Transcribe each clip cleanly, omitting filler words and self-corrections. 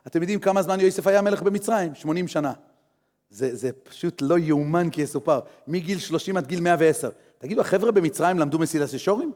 אתם יודעים כמה זמן יוסף היה מלך במצרים? 80 שנה. זה פשוט לא יאומן כי יסופר. מגיל 30 עד גיל 110. תגידו, החבר'ה במצרים למדו מסילת ישרים?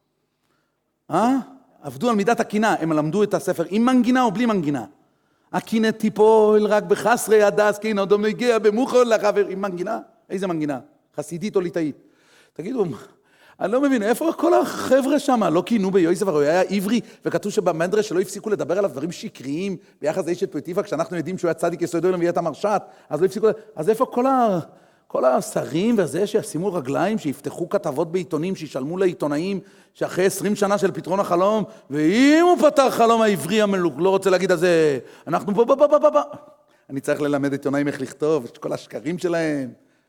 עבדו על מידת הקינה, הם למדו את הספר עם מנגינה או בלי מנגינה. הקינה תיפול רק בחסרי הדס, כן, אדם נגיע במוחול לחבר, עם מנגינה? איזה מנגינה? חסידית או ליטאית? תגידו, אני לא מבין, איפה כל החבר'ה שם? לא קינו ביוסף, הוא היה עברי, וכתוב שבמדרש שלא הפסיקו לדבר עליו דברים שקריים, ביחס לאשת פוטיפר, כשאנחנו יודעים שהוא היה צדיק יסוד עולם ויהיה את המרשת, אז לא הפסיקו, אז איפה כל השרים וזה שישימו רגליים, שיפתחו כתבות בעיתונים, שישלמו לעיתונאים, שאחרי 20 שנה של פתרון החלום, ואם הוא פתר חלום העברי המלוק, לא רוצה להגיד על זה, אנחנו אני צריך ללמד עיתונאים איך לכתוב, את כל השקרים שלהם.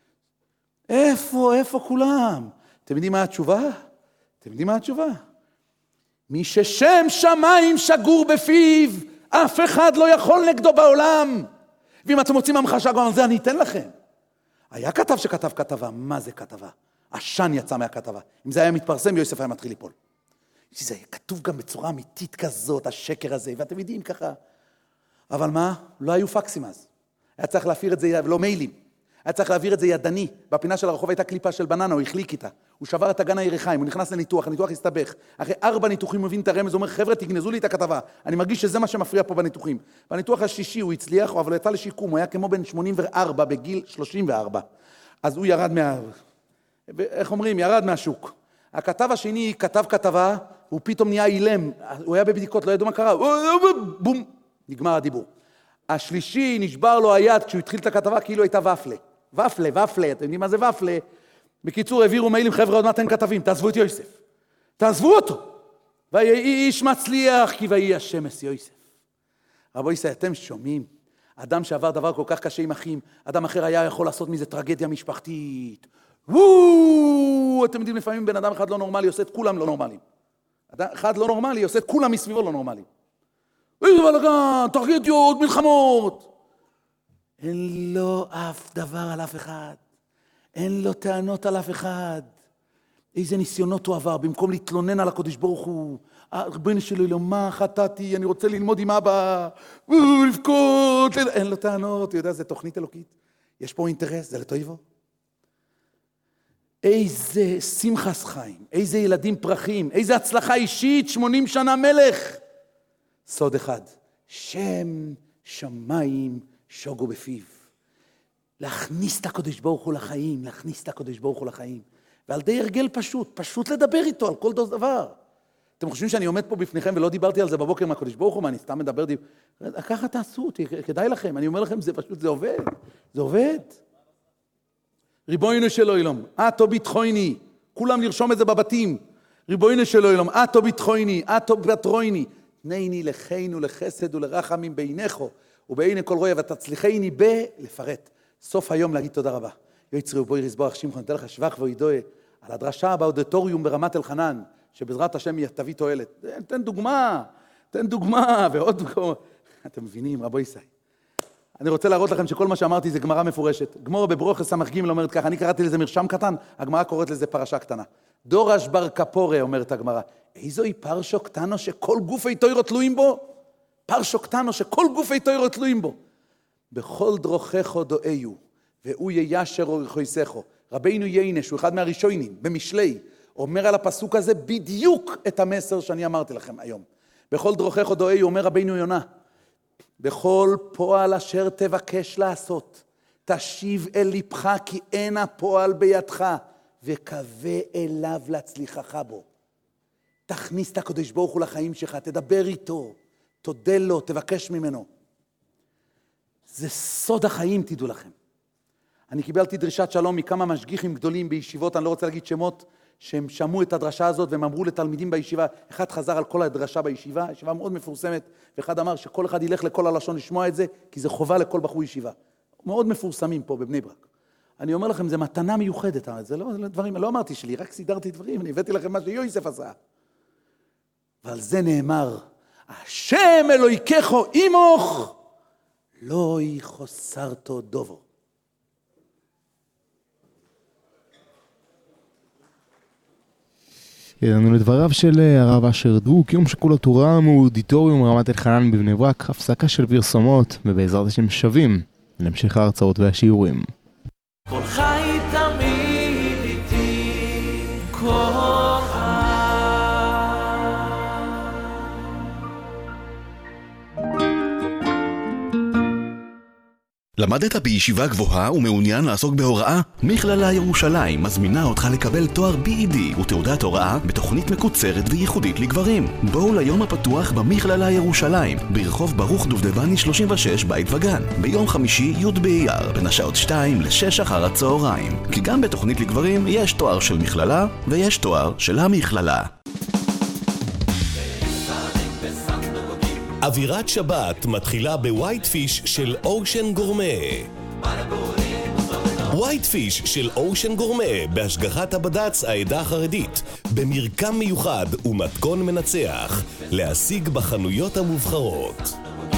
איפה כולם? אתם יודעים מה התשובה? אתם יודעים מה התשובה? מי ששם שמיים שגור בפיו, אף אחד לא יכול נגדו בעולם. ואם אתם רוצים המחשה גם על זה, אני אתן לכם. היה כתב שכתב כתבה. מה זה כתבה? עשן יצא מהכתבה. אם זה היה מתפרסם, יוסף היה מתחיל ליפול. זה כתוב גם בצורה אמיתית כזאת, השקר הזה, ואתם יודעים ככה. אבל מה? לא היו פקסים אז. היה צריך להעביר את זה, לא מיילים. היה צריך להעביר את זה ידני. בפינה של הרחוב הייתה קליפה של בננה, הוא החליק איתה. הוא שבר את אגן הירכיים, הוא נכנס לניתוח, הניתוח הסתבך. אחרי 4 ניתוחים הוא מבין את הרמז, הוא אומר, חבר'ה, תגנזו לי את הכתבה. אני מרגיש שזה מה שמפריע פה בניתוחים. בניתוח השישי הוא הצליח, אבל הוא יצא לשיקום, הוא היה כמו בן 84 בגיל 34. אז הוא ירד איך אומרים? ירד מהשוק. הכתב השני כתב כתבה, הוא פתאום נהיה אילם. הוא היה בבדיקות, לא ידעו מה קרה. בום, נגמר הדיבור. השלישי נשבר לו היד כשהוא התחיל את הכתבה כאילו הייתה ופלה. ופלה, אתם יודעים מה זה ופלה? בקיצור, העבירו מיילים, חבר'ה, עוד מעט אין כתבים, תעזבו את יוסף. תעזבו אותו. ויהי איש מצליח, כי ויהי השם אס יוסף. רבו ישראל, אתם שומעים? אדם שעבר דבר כל כך קשה עם אחים, אדם אחר היה יכול לעשות מזה טרגדיה משפחתית. אתם יודעים, לפעמים בן אדם אחד לא נורמלי, עושה את כולם לא נורמליים. אדם אחד לא נורמלי, עושה את כולם מסביבו לא נורמליים. איזה בלגן, טרגדיות, מלחמות. אין לו אף דבר על אף אחד. אין לו טענות על אף אחד. איזה ניסיונות הוא עבר, במקום להתלונן על הקדוש ברוך הוא. ריבונו של עולם, מה חטאתי, אני רוצה ללמוד עם אבא, לבכות, אין לו טענות, אתה יודע, זה תוכנית אלוקית. יש פה אינטרס, זה לטובו. איזה שמחת חיים, איזה ילדים פרחים, איזה הצלחה אישית, 80 שנה מלך. סוד אחד, שם שמיים שוגו בפיו. להכניס את הקדוש ברוך הוא לחיים, להכניס את הקדוש ברוך הוא לחיים. ועל די הרגל פשוט לדבר איתו על כל דבר. אתם חושבים שאני עומד פה בפניכם ולא דיברתי על זה בבוקר עם הקדוש ברוך הוא, מה אני סתם מדבר ככה תעשו אותי, כדאי לכם, אני אומר לכם, זה פשוט, זה עובד, זה עובד. ריבונו של עולם, אתו ביטחוני, כולם לרשום את זה בבתים, ריבונו של עולם, אתו ביטחוני, אתו בטרויני, תנני לכינו לחסד ולרחמים בעינךו, ובעיני כל רואה ותצליחני לפרט. סוף היום להגיד תודה רבה. יצרי ובואי רזבוח שמחון, נתן לך שבח ואידוי, על הדרשה באודיטוריום ברמת אלחנן, שבעזרת השם תביא תועלת. תן דוגמה, ועוד דוגמה. אתם מבינים, רבו ישראל. אני רוצה להראות לכם שכל מה שאמרתי זה גמרא מפורשת. גמרא בברוכס סמ"ג אומרת ככה, אני קראתי לזה מרשם קטן, הגמרא קוראת לזה פרשה קטנה. דורש בר כפורה אומרת הגמרא, איזוהי פרשו קטנו שכל גופי תוירו תלויים בו? פרשו קטנו שכל גופי תוירו תלויים בו. בכל דרוכךו דואיו, והוא יישר אורחויסךו. רבינו ייינש, הוא אחד מהראשונים, במשלי, אומר על הפסוק הזה בדיוק את המסר שאני אמרתי לכם היום. בכל דרוכךו דואיו, אומר רבינו יונה, בכל פועל אשר תבקש לעשות, תשיב אל ליבך כי אין הפועל בידך, וקווה אליו להצליחך בו. תכניס את הקדוש ברוך הוא לחיים שלך, תדבר איתו, תודה לו, תבקש ממנו. זה סוד החיים, תדעו לכם. אני קיבלתי דרישת שלום מכמה משגיחים גדולים בישיבות, אני לא רוצה להגיד שמות, שהם שמעו את הדרשה הזאת והם אמרו לתלמידים בישיבה, אחד חזר על כל הדרשה בישיבה, ישיבה מאוד מפורסמת, ואחד אמר שכל אחד ילך לכל הלשון לשמוע את זה, כי זה חובה לכל בחור ישיבה. מאוד מפורסמים פה בבני ברק. אני אומר לכם, זה מתנה מיוחדת, זה לא דברים, לא אמרתי שלי, רק סידרתי דברים, אני הבאתי לכם מה שיוסף עשה. ועל זה נאמר, השם אלוהיכךו עמך, לא יחסרתו דובו. הגענו לדבריו של הרב אשר דרוק, יום שכול התורה מאודיטוריום רמת אלחנן בבני ברק, הפסקה של פרסומות, ובעזרת השם שווים להמשך ההרצאות והשיעורים. כל חי תמיד איתי, כל חי. למדת בישיבה גבוהה ומעוניין לעסוק בהוראה? מכללה ירושלים מזמינה אותך לקבל תואר BED ותעודת הוראה בתוכנית מקוצרת וייחודית לגברים. בואו ליום הפתוח במכללה ירושלים, ברחוב ברוך דובדבני 36 בית וגן, ביום חמישי י' באייר, בין השעות 2 ל-6 אחר הצהריים. כי גם בתוכנית לגברים יש תואר של מכללה ויש תואר של המכללה. אווירת שבת מתחילה בווייט פיש של אושן גורמה. ווייט פיש של אושן גורמה בהשגחת הבד"ץ העדה החרדית, במרקם מיוחד ומתכון מנצח, להשיג בחנויות המובחרות.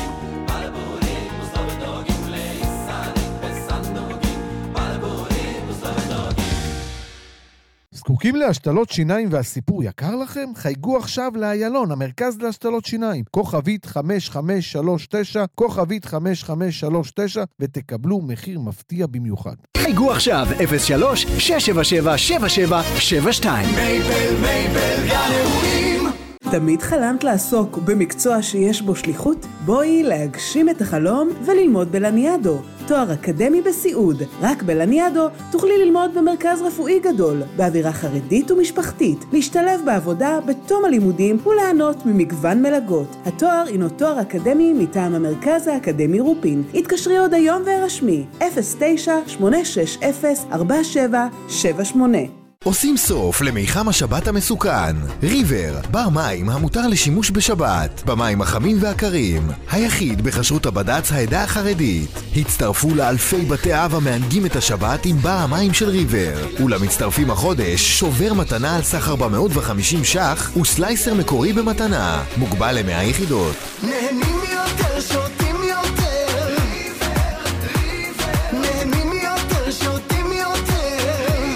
זקוקים להשתלות שיניים והסיפור יקר לכם? חייגו עכשיו לאיילון, המרכז להשתלות שיניים, כוכבית 5539, כוכבית 5539, ותקבלו מחיר מפתיע במיוחד. חייגו עכשיו 03-677-7772. מייבל גן אירועים. תמיד חלמת לעסוק במקצוע שיש בו שליחות? בואי להגשים את החלום וללמוד בלניאדו. תואר אקדמי בסיעוד. רק בלניאדו תוכלי ללמוד במרכז רפואי גדול, באווירה חרדית ומשפחתית, להשתלב בעבודה בתום הלימודים ולענות ממגוון מלגות. התואר הינו תואר אקדמי מטעם המרכז האקדמי רופין. התקשרי עוד היום והרשמי 09-860-4778. עושים סוף למיחם השבת המסוכן. ריבר, בר מים המותר לשימוש בשבת, במים החמים והקרים, היחיד בכשרות הבד"ץ העדה החרדית. הצטרפו לאלפי בתי אב המענגים את השבת עם בר המים של ריבר, ולמצטרפים החודש שובר מתנה על סך 450 ש"ח וסלייסר מקורי במתנה, מוגבל ל100 יחידות. נהנים יותר, שותים יותר. נהנים יותר, שותים יותר.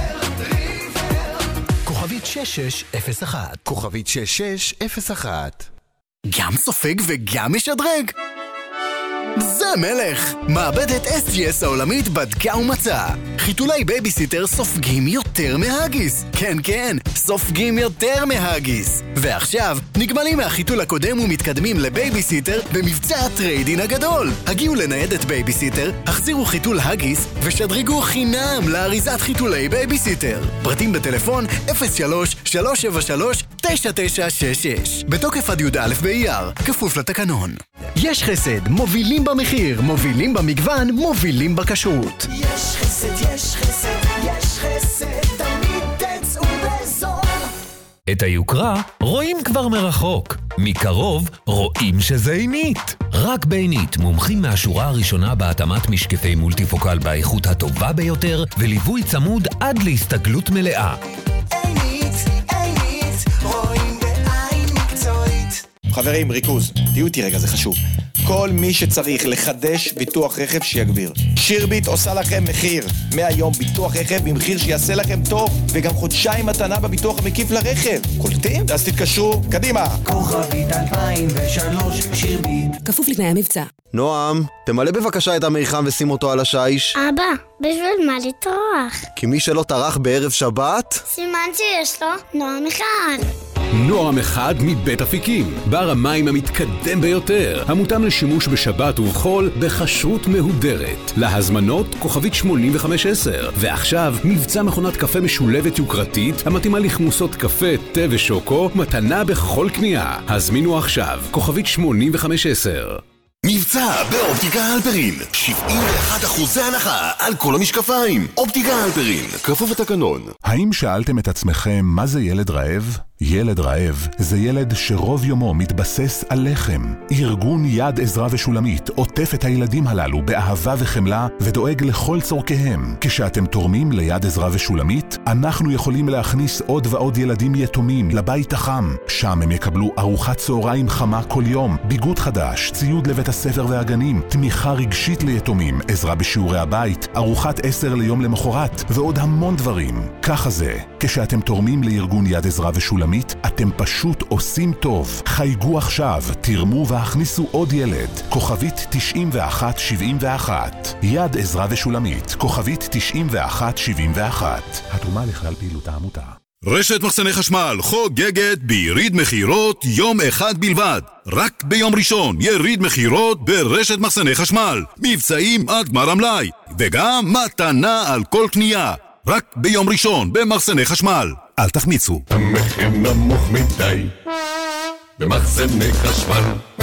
כוכבית 6601. כוכבית 6601. גם סופג וגם משדרג? זה מלך! מעבדת SGS העולמית בדקה ומצא. חיתולי בייביסיטר סופגים יותר מהגיס. כן, כן, סופגים יותר מהגיס. ועכשיו, נגמלים מהחיתול הקודם ומתקדמים לבייביסיטר במבצע הטריידין הגדול. הגיעו לניידת בייביסיטר, החזירו חיתול הגיס ושדרגו חינם לאריזת חיתולי בייביסיטר. פרטים בטלפון 03-373-9966. בתוקף עד י"א באייר, כפוף לתקנון. יש חסד, מובילים במחיר, מובילים במגוון, מובילים בכשרות. יש חסד, יש חסד, יש חסד, תמיד תצאו בזול. את היוקרה רואים כבר מרחוק, מקרוב רואים שזה עינית. רק בעינית מומחים מהשורה הראשונה בהתאמת משקפי מולטיפוקל באיכות הטובה ביותר, וליווי צמוד עד להסתגלות מלאה. עינית, רואים בעין מקצועית. חברים, ריכוז, תהיו איתי רגע, זה חשוב. כל מי שצריך לחדש ביטוח רכב שיגביר. שירביט עושה לכם מחיר. מהיום ביטוח רכב במחיר שיעשה לכם טוב, וגם חודשיים מתנה בביטוח המקיף לרכב. קולטים? אז תתקשרו, קדימה. כוכבית 2003, שירביט. כפוף לתנאי המבצע. נועם, תמלא בבקשה את המרחם ושים אותו על השיש. אבא, בשביל מה לטרוח? כי מי שלא טרח בערב שבת... סימן שיש לו נועם אחד. נועם אחד מבית אפיקים, בר המים המתקדם ביותר, המותאם לשימוש בשבת ובחול בכשרות מהודרת. להזמנות כוכבית 8510. ועכשיו מבצע מכונת קפה משולבת יוקרתית המתאימה לכמוסות קפה, תה ושוקו, מתנה בכל קנייה. הזמינו עכשיו כוכבית 8510. מבצע באופטיקה הלפרין, 71% הנחה על כל המשקפיים. אופטיקה הלפרין, כפוף לתקנון. האם שאלתם את עצמכם מה זה ילד רעב? ילד רעב זה ילד שרוב יומו מתבסס על לחם. ארגון יד עזרא ושולמית עוטף את הילדים הללו באהבה וחמלה ודואג לכל צורכיהם. כשאתם תורמים ליד עזרא ושולמית, אנחנו יכולים להכניס עוד ועוד ילדים יתומים לבית החם. שם הם יקבלו ארוחת צהריים חמה כל יום, ביגוד חדש, ציוד לבית הספר והגנים, תמיכה רגשית ליתומים, עזרה בשיעורי הבית, ארוחת 10 ליום למחרת ועוד המון דברים. ככה זה, כשאתם תורמים לארגון יד עזרא ושולמית, אתם פשוט עושים טוב. חייגו עכשיו, תרמו והכניסו עוד ילד. כוכבית 9171. יד עזרא ושולמית, כוכבית 9171. התרומה לכלל פעילות העמותה. רשת מחסני חשמל חוגגת ביריד מחירות יום אחד בלבד. רק ביום ראשון יריד מחירות ברשת מחסני חשמל. מבצעים עד גמר המלאי, וגם מתנה על כל קנייה. רק ביום ראשון במחסני חשמל. אל תחמיצו. המחיר נמוך מדי במחסני חשמל.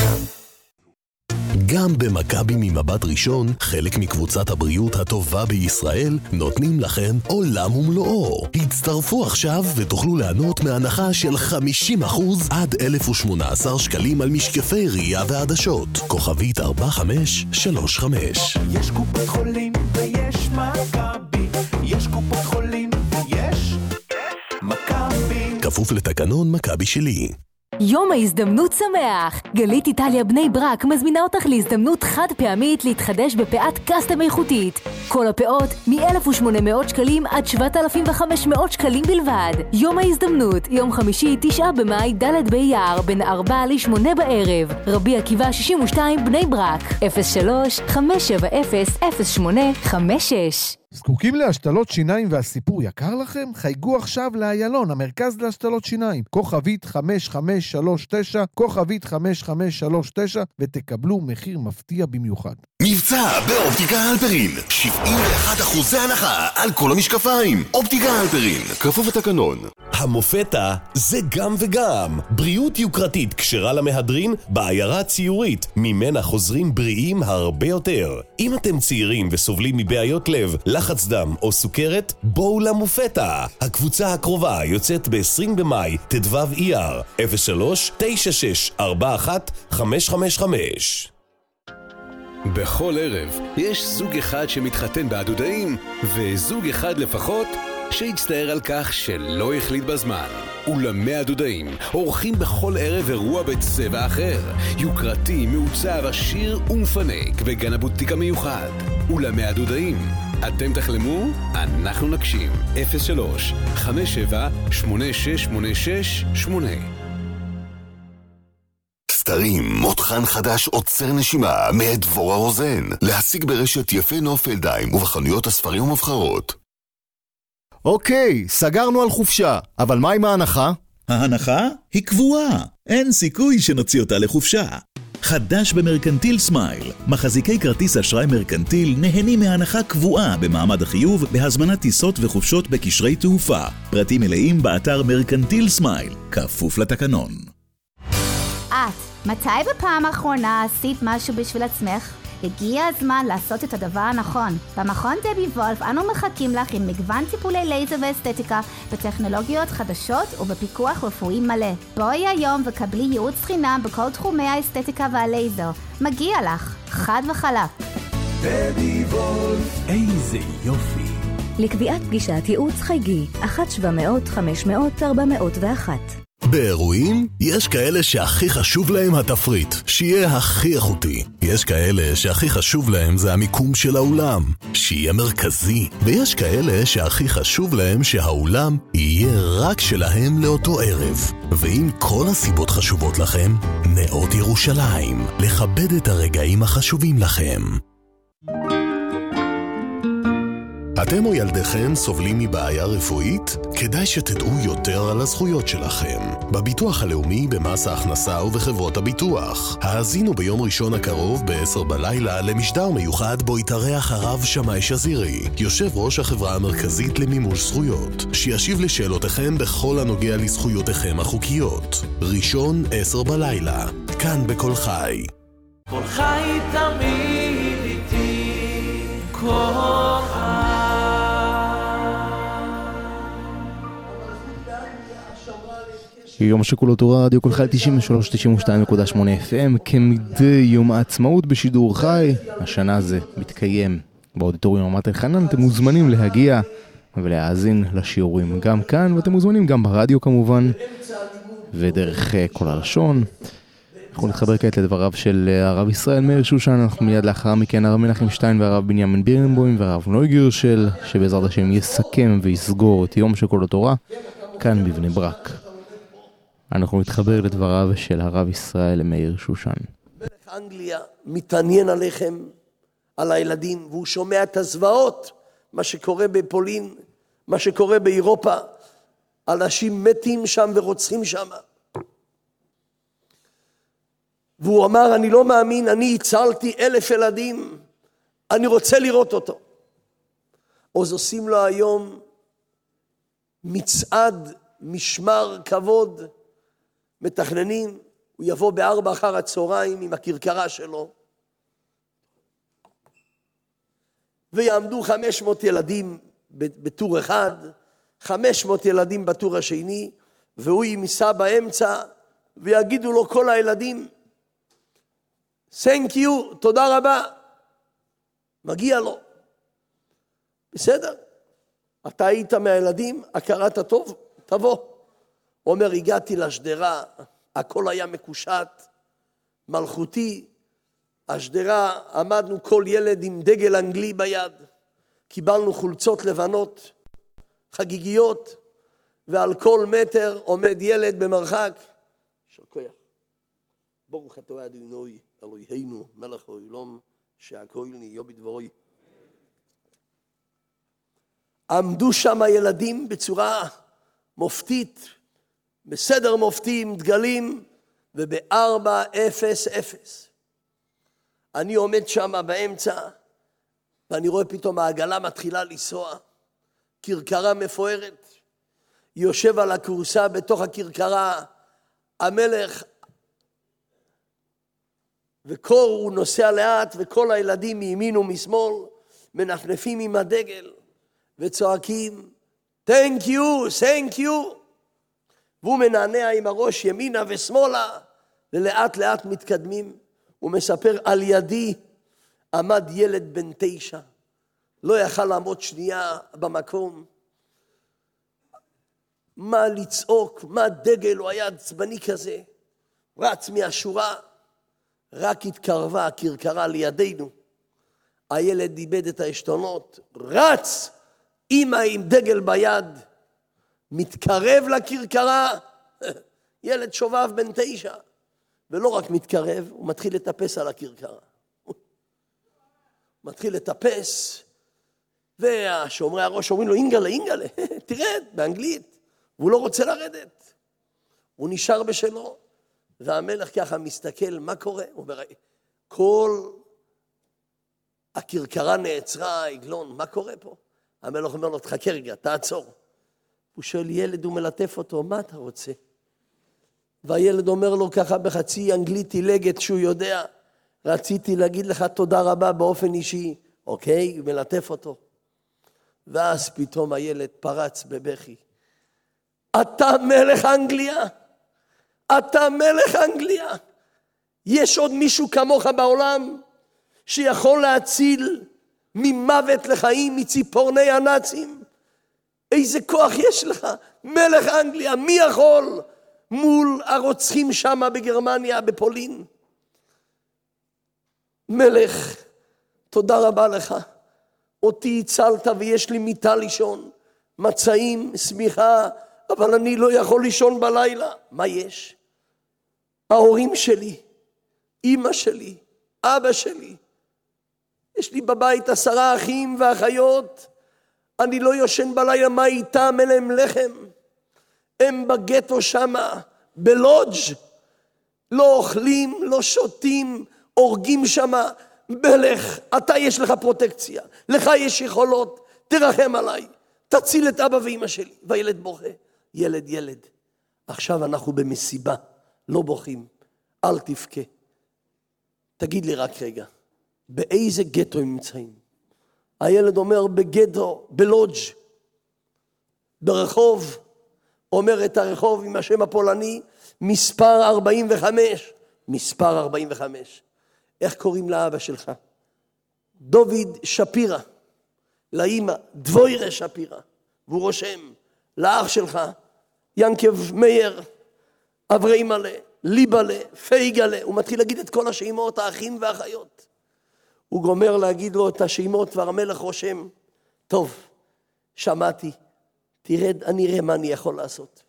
גם במכבי ממבט ראשון, חלק מקבוצת הבריאות הטובה בישראל, נותנים לכם עולם ומלואו. הצטרפו עכשיו ותוכלו ליהנות מהנחה של 50% עד 1,018 שקלים על משקפי ראייה ועדשות. כוכבית 4535. יש קופת חולים ויש מכבי, יש קופת חולים ויש מכבי. כפוף לתקנון מכבי שלי. יום ההזדמנות שמח! גלית איטליה בני ברק מזמינה אותך להזדמנות חד פעמית להתחדש בפאת קסטם איכותית. כל הפאות מ-1,800 שקלים עד 7,500 שקלים בלבד. יום ההזדמנות, יום חמישי 9 במאי ד' באייר בין 4 ל-8 בערב. רבי עקיבא 62 בני ברק 03-570-0856. זקוקים להשתלות שיניים והסיפור יקר לכם? חייגו עכשיו לאיילון, המרכז להשתלות שיניים. כוכבית 5539, כוכבית 5539, ותקבלו מחיר מפתיע במיוחד. מבצע באופטיקה הלפרין, 71% הנחה על כל המשקפיים. אופטיקה הלפרין, כפוף לתקנון. המופטה זה גם וגם. בריאות יוקרתית כשרה למהדרין בעיירה ציורית, ממנה חוזרים בריאים הרבה יותר. אם אתם צעירים וסובלים מבעיות לב, לחץ דם או סוכרת, בואו למופטה. הקבוצה הקרובה יוצאת ב-20 במאי, תדוו אייר, 03-9641-555. בכל ערב יש זוג אחד שמתחתן בעדודאים, וזוג אחד לפחות שהצטער על כך שלא החליט בזמן. אולמי הדודאים עורכים בכל ערב אירוע בצבע אחר, יוקרתי, מעוצב, עשיר ומפנק, וגן הבוטיק המיוחד. אולמי הדודאים, אתם תחלמו, אנחנו נגשים. 03-57-8686-8. סתרים, מותחן חדש עוצר נשימה מאת דבורה רוזן. להשיג ברשת יפה נוף אלדיים ובחנויות הספרים ומבחרות. אוקיי, סגרנו על חופשה, אבל מה עם ההנחה? ההנחה היא קבועה, אין סיכוי שנוציא אותה לחופשה. חדש במרקנטיל סמייל, מחזיקי כרטיס אשראי מרקנטיל נהנים מהנחה קבועה במעמד החיוב בהזמנת טיסות וחופשות בקשרי תעופה. פרטים מלאים באתר מרקנטיל סמייל, כפוף לתקנון. מתי בפעם האחרונה עשית משהו בשביל עצמך? הגיע הזמן לעשות את הדבר הנכון. במכון דבי וולף אנו מחכים לך עם מגוון טיפולי לייזר ואסתטיקה בטכנולוגיות חדשות ובפיקוח רפואי מלא. בואי היום וקבלי ייעוץ חינם בכל תחומי האסתטיקה והלייזר. מגיע לך, חד וחלק. דבי וולף, איזה יופי. לקביעת פגישת ייעוץ חייגי 1-700-500-401. באירועים יש כאלה שהכי חשוב להם התפריט, שיהיה הכי איכותי. יש כאלה שהכי חשוב להם זה המיקום של האולם, שיהיה מרכזי. ויש כאלה שהכי חשוב להם שהאולם יהיה רק שלהם לאותו ערב. ואם כל הסיבות חשובות לכם, נאות ירושלים, לכבד את הרגעים החשובים לכם. אתם או ילדיכם סובלים מבעיה רפואית? כדאי שתדעו יותר על הזכויות שלכם. בביטוח הלאומי, במס ההכנסה ובחברות הביטוח. האזינו ביום ראשון הקרוב ב-10 בלילה למשדר מיוחד בו יתארח הרב שמאי שזירי, יושב ראש החברה המרכזית למימוש זכויות, שישיב לשאלותיכם בכל הנוגע לזכויותיכם החוקיות. ראשון 10 בלילה, כאן בכל חי. כל חי תמיד איתי, כל חי. יום שכולו תורה, רדיו כל חי 93-92.8 FM, כמדי יום העצמאות בשידור חי. השנה זה מתקיים באודיטוריום רמת אלחנן. אתם מוזמנים להגיע ולהאזין לשיעורים גם כאן, ואתם מוזמנים גם ברדיו כמובן, ודרך כל הלשון. אנחנו נתחבר כעת לדבריו של הרב ישראל מאיר שושן. אנחנו מיד לאחר מכן הרב מנחם שטיין והרב בנימין בירנבוים והרב נוי גירשל, שבעזרת השם יסכם ויסגור את יום שכולו תורה כאן בבני ברק. אנחנו נתחבר לדבריו של הרב ישראל מאיר שושן. מלך אנגליה מתעניין עליכם, על הילדים, והוא שומע את הזוועות, מה שקורה בפולין, מה שקורה באירופה, אנשים מתים שם ורוצחים שם. והוא אמר, אני לא מאמין, אני הצלתי 1,000 ילדים, אני רוצה לראות אותו. אז עושים לו היום מצעד, משמר כבוד, מתכננים, הוא יבוא ב4 אחר הצהריים עם הכרכרה שלו, ויעמדו 500 ילדים בטור אחד, 500 ילדים בטור השני, והוא ייסע באמצע, ויגידו לו כל הילדים, thank you, תודה רבה, מגיע לו. בסדר? אתה היית מהילדים, הכרת הטוב, תבוא. אומר, הגעתי לשדרה, הכל היה מקושט, מלכותי, השדרה, עמדנו כל יילד עם דגל אנגלי ביד, קיבלנו חולצות לבנות, חגיגיות, ועל כל מטר עומד ילד במרחק, שוקח. ברוך אתה אדוני אלוהינו מלך העולם שהכל נהיה בדברו. עמדו שם הילדים בצורה מופתית, בסדר מופתי עם דגלים, וב-4:00 אני עומד שם באמצע, ואני רואה פתאום העגלה מתחילה לנסוע, כרכרה מפוארת, יושב על הכורסה בתוך הכרכרה, המלך, וקור הוא נוסע לאט, וכל הילדים מימין ומשמאל, מנפנפים עם הדגל, וצועקים, thank you, והוא מנענע עם הראש ימינה ושמאלה, ולאט לאט מתקדמים. הוא מספר, על ידי עמד ילד בן 9, לא יכל לעמוד שנייה במקום. מה לצעוק, מה דגל, הוא היה עצבני כזה, רץ מהשורה, רק התקרבה הכרכרה לידינו. הילד איבד את העשתונות, רץ, אמא עם דגל ביד, מתקרב לכרכרה, ילד שובב בן 9, ולא רק מתקרב, הוא מתחיל לטפס על הכרכרה. מתחיל לטפס, והשומרי הראש אומרים לו, אינגלה, תרד, באנגלית, והוא לא רוצה לרדת. הוא נשאר בשלו, והמלך ככה מסתכל, מה קורה? הוא אומר, כל הכרכרה נעצרה, עגלון, מה קורה פה? המלך אומר לו, תחכה רגע, תעצור. הוא שואל ילד, הוא מלטף אותו, מה אתה רוצה? והילד אומר לו ככה בחצי אנגלית עילגת שהוא יודע, רציתי להגיד לך תודה רבה באופן אישי. אוקיי, הוא מלטף אותו. ואז פתאום הילד פרץ בבכי. אתה מלך אנגליה? אתה מלך אנגליה? יש עוד מישהו כמוך בעולם שיכול להציל ממוות לחיים מציפורני הנאצים? איזה כוח יש לך, מלך אנגליה, מי יכול מול הרוצחים שם בגרמניה, בפולין? מלך, תודה רבה לך, אותי הצלת ויש לי מיטה לישון, מצעים, סמיכה, אבל אני לא יכול לישון בלילה. מה יש? ההורים שלי, אמא שלי, אבא שלי, יש לי בבית 10 אחים ואחיות, אני לא יושן בלילה, מה איתם? אין להם לחם. הם בגטו שמה, בלודג', לא אוכלים, לא שותים, הורגים שמה. מלך, אתה יש לך פרוטקציה, לך יש יכולות, תרחם עליי, תציל את אבא ואמא שלי. והילד בוכה, ילד, עכשיו אנחנו במסיבה, לא בוכים, אל תבכה. תגיד לי רק רגע, באיזה גטו הם נמצאים? הילד אומר, בגטו, בלודג', ברחוב, אומר את הרחוב עם השם הפולני, מספר 45. מספר 45. איך קוראים לאבא שלך? דוד שפירא. לאמא, דבוירה שפירא. והוא רושם, לאח שלך, ינקב מאיר, אברי מלא, ליבלה, פייגלה. הוא מתחיל להגיד את כל השמות, האחים והאחיות. הוא גומר להגיד לו את השמות, והמלך רושם, טוב, שמעתי, תרד, אני אראה מה אני יכול לעשות.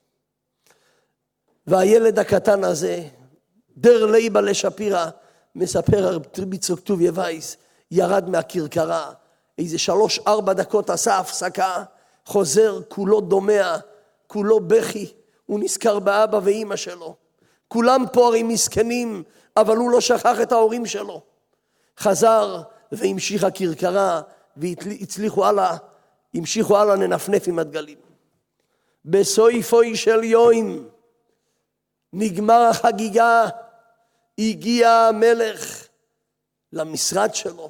והילד הקטן הזה, דר ליבלה שפירא, מספר הרב טרביצוק טוביה וייס, ירד מהכרכרה, איזה 3-4 דקות עשה הפסקה, חוזר, כולו דומע, כולו בכי, הוא נזכר באבא ואימא שלו. כולם פה הרי מסכנים, אבל הוא לא שכח את ההורים שלו. חזר והמשיך הכרכרה, והצליחו הלאה, המשיכו הלאה לנפנף עם הדגלים. בסויפוי של יום, נגמר החגיגה, הגיע המלך למשרד שלו.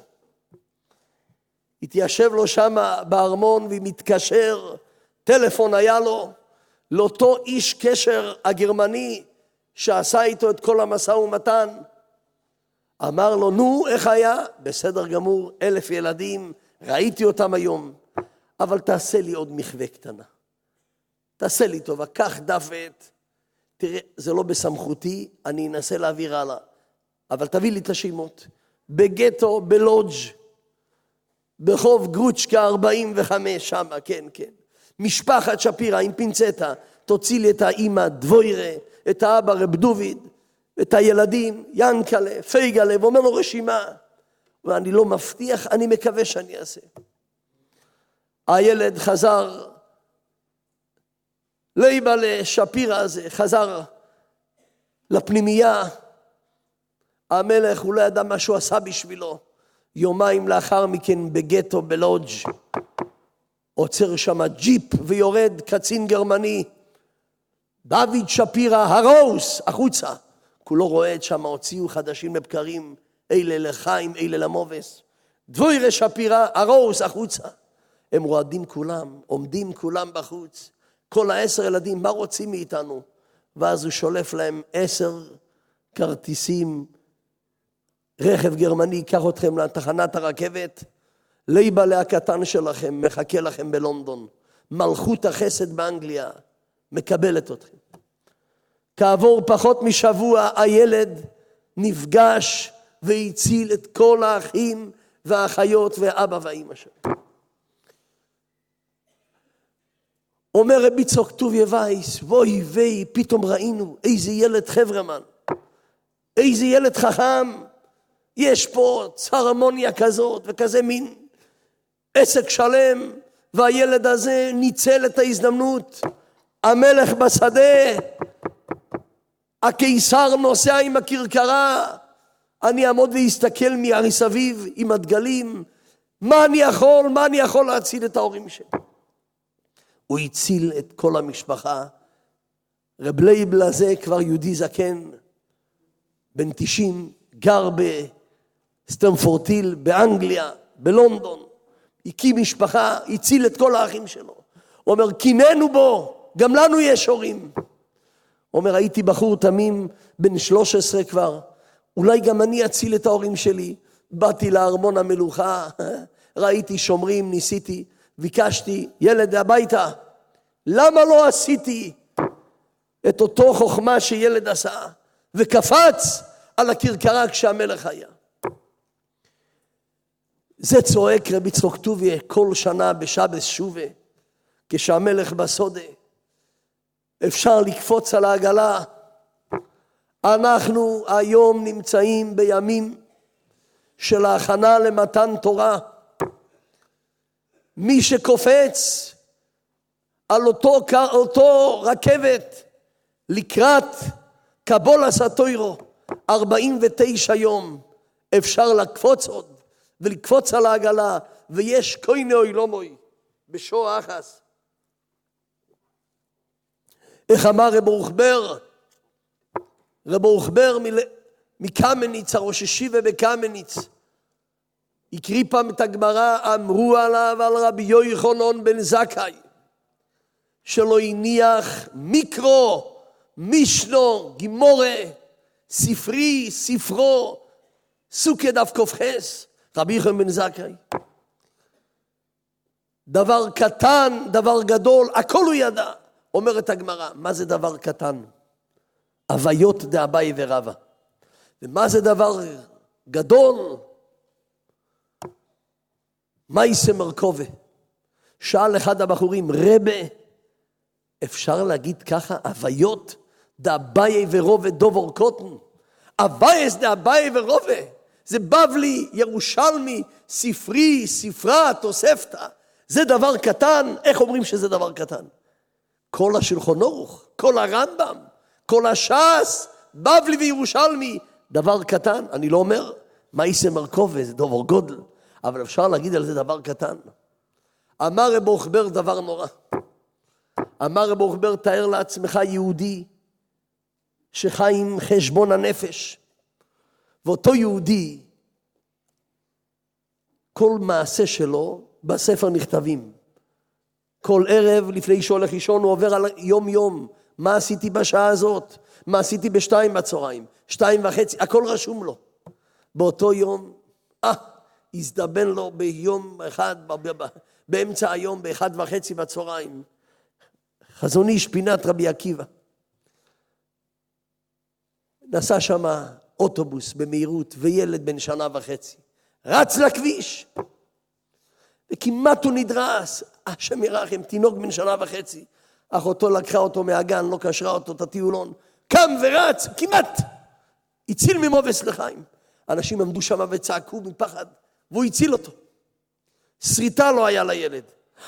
התיישב לו שם בארמון ומתקשר, טלפון היה לו, לאותו איש קשר הגרמני שעשה איתו את כל המשא ומתן. אמר לו, נו, איך היה? בסדר גמור, 1,000 ילדים, ראיתי אותם היום, אבל תעשה לי עוד מחווה קטנה. תעשה לי טובה, קח דף ועט. תראה, זה לא בסמכותי, אני אנסה להעביר הלאה. אבל תביא לי את השמות. בגטו, בלודג', ברחוב גרוצ'קה 45 שם, כן, כן. משפחת שפירא עם פינצטה, תוציא לי את האמא דבוירה, את האבא רב דוד, את הילדים, ינקלה, פייגלה, ואומר לו רשימה. ואני לא מבטיח, אני מקווה שאני אעשה. הילד חזר, ליבלה שפירא הזה, חזר לפנימייה. המלך, הוא לא ידע מה שהוא עשה בשבילו. יומיים לאחר מכן בגטו בלודג' עוצר שם ג'יפ ויורד קצין גרמני. דוד שפירא, הרוס, החוצה. כולו רועד שם, הוציאו חדשים לבקרים, אלה לחיים, אלה למובס. דבוירה שפירא, הרוס, החוצה. הם רועדים כולם, עומדים כולם בחוץ. כל 10 ילדים, מה רוצים מאיתנו? ואז הוא שולף להם 10 כרטיסים, רכב גרמני ייקח אתכם לתחנת הרכבת, ליבלה הקטן שלכם מחכה לכם בלונדון, מלכות החסד באנגליה מקבלת אתכם. כעבור פחות משבוע הילד נפגש והציל את כל האחים והאחיות והאבא והאמא שלו. אומר רבי צוק טוביה וייס, ווי ווי, פתאום ראינו איזה ילד חברמן, איזה ילד חכם, יש פה צרמוניה כזאת וכזה מין עסק שלם, והילד הזה ניצל את ההזדמנות. המלך בשדה, הקיסר נוסע עם הכרכרה, אני אעמוד ויסתכל מסביב עם הדגלים, מה אני יכול להציל את ההורים שלי? הוא הציל את כל המשפחה. רב לייבל הזה כבר יהודי זקן, בן 90, גר בסטמפורטיל, באנגליה, בלונדון, הקים משפחה, הציל את כל האחים שלו. הוא אומר, קיננו בו, גם לנו יש הורים. הוא אומר, הייתי בחור תמים, בן 13 כבר, אולי גם אני אציל את ההורים שלי. באתי לארמון המלוכה, ראיתי שומרים, ניסיתי, ביקשתי, ילד הביתה, למה לא עשיתי את אותו חוכמה שילד עשה, וקפץ על הכרכרה כשהמלך היה. זה צועק רבי צחוק טוביה כל שנה בשבס שובה, כשהמלך בסודה, אפשר לקפוץ על העגלה. אנחנו היום נמצאים בימים של ההכנה למתן תורה. מי שקופץ על אותו רכבת לקראת קבול הסתוירו, 49 יום אפשר לקפוץ עוד ולקפוץ על העגלה, ויש קויני אוי לא מוי בשוע אחס. איך אמר רב אוכבר מקמניץ, הראש ישיבה בקמניץ, הקריא פעם את הגמרא, אמרו עליו על רבי יוחנן בן זכאי, שלא הניח מיקרו, מישנו, גימורה, ספרי, ספרו, סוכי דף קופחס, רבי יוחנן בן זכאי. דבר קטן, דבר גדול, הכל הוא ידע. אומרת הגמרא, מה זה דבר קטן? הוויות דאביי ורבא. ומה זה דבר גדול? מייסה מרכובה. שאל אחד הבחורים, רבה, אפשר להגיד ככה, הוויות דאביי ורבא דובר קוטן? הווייס דאביי ורבא. זה בבלי, ירושלמי, ספרי, ספרה, תוספתא. זה דבר קטן. איך אומרים שזה דבר קטן? כל השולחן ערוך, כל הרמב"ם, כל הש"ס, בבלי וירושלמי, דבר קטן. אני לא אומר, מייסה מרכובה, זה דבר גודל, אבל אפשר להגיד על זה דבר קטן. אמר רב אוכבר דבר נורא. אמר רב אוכבר, תאר לעצמך יהודי שחי עם חשבון הנפש, ואותו יהודי, כל מעשה שלו בספר נכתבים. כל ערב לפני שהולך לישון הוא עובר על יום יום, מה עשיתי בשעה הזאת, מה עשיתי ב2 בצהריים, 2:30, הכל רשום לו. באותו יום, הזדבן לו ביום אחד, באמצע היום, ב1:30 בצהריים, חזון איש פינת רבי עקיבא. נסע שם אוטובוס במהירות, וילד בן 1.5 שנה, רץ לכביש, וכמעט הוא נדרס, השם ירחם, תינוק בן 1.5 שנה, אחותו לקחה אותו מהגן, לא קשרה אותו, את הטיולון, קם ורץ, כמעט, הציל ממובס לחיים. אנשים עמדו שם וצעקו מפחד, והוא הציל אותו. שריטה לא היה לילד.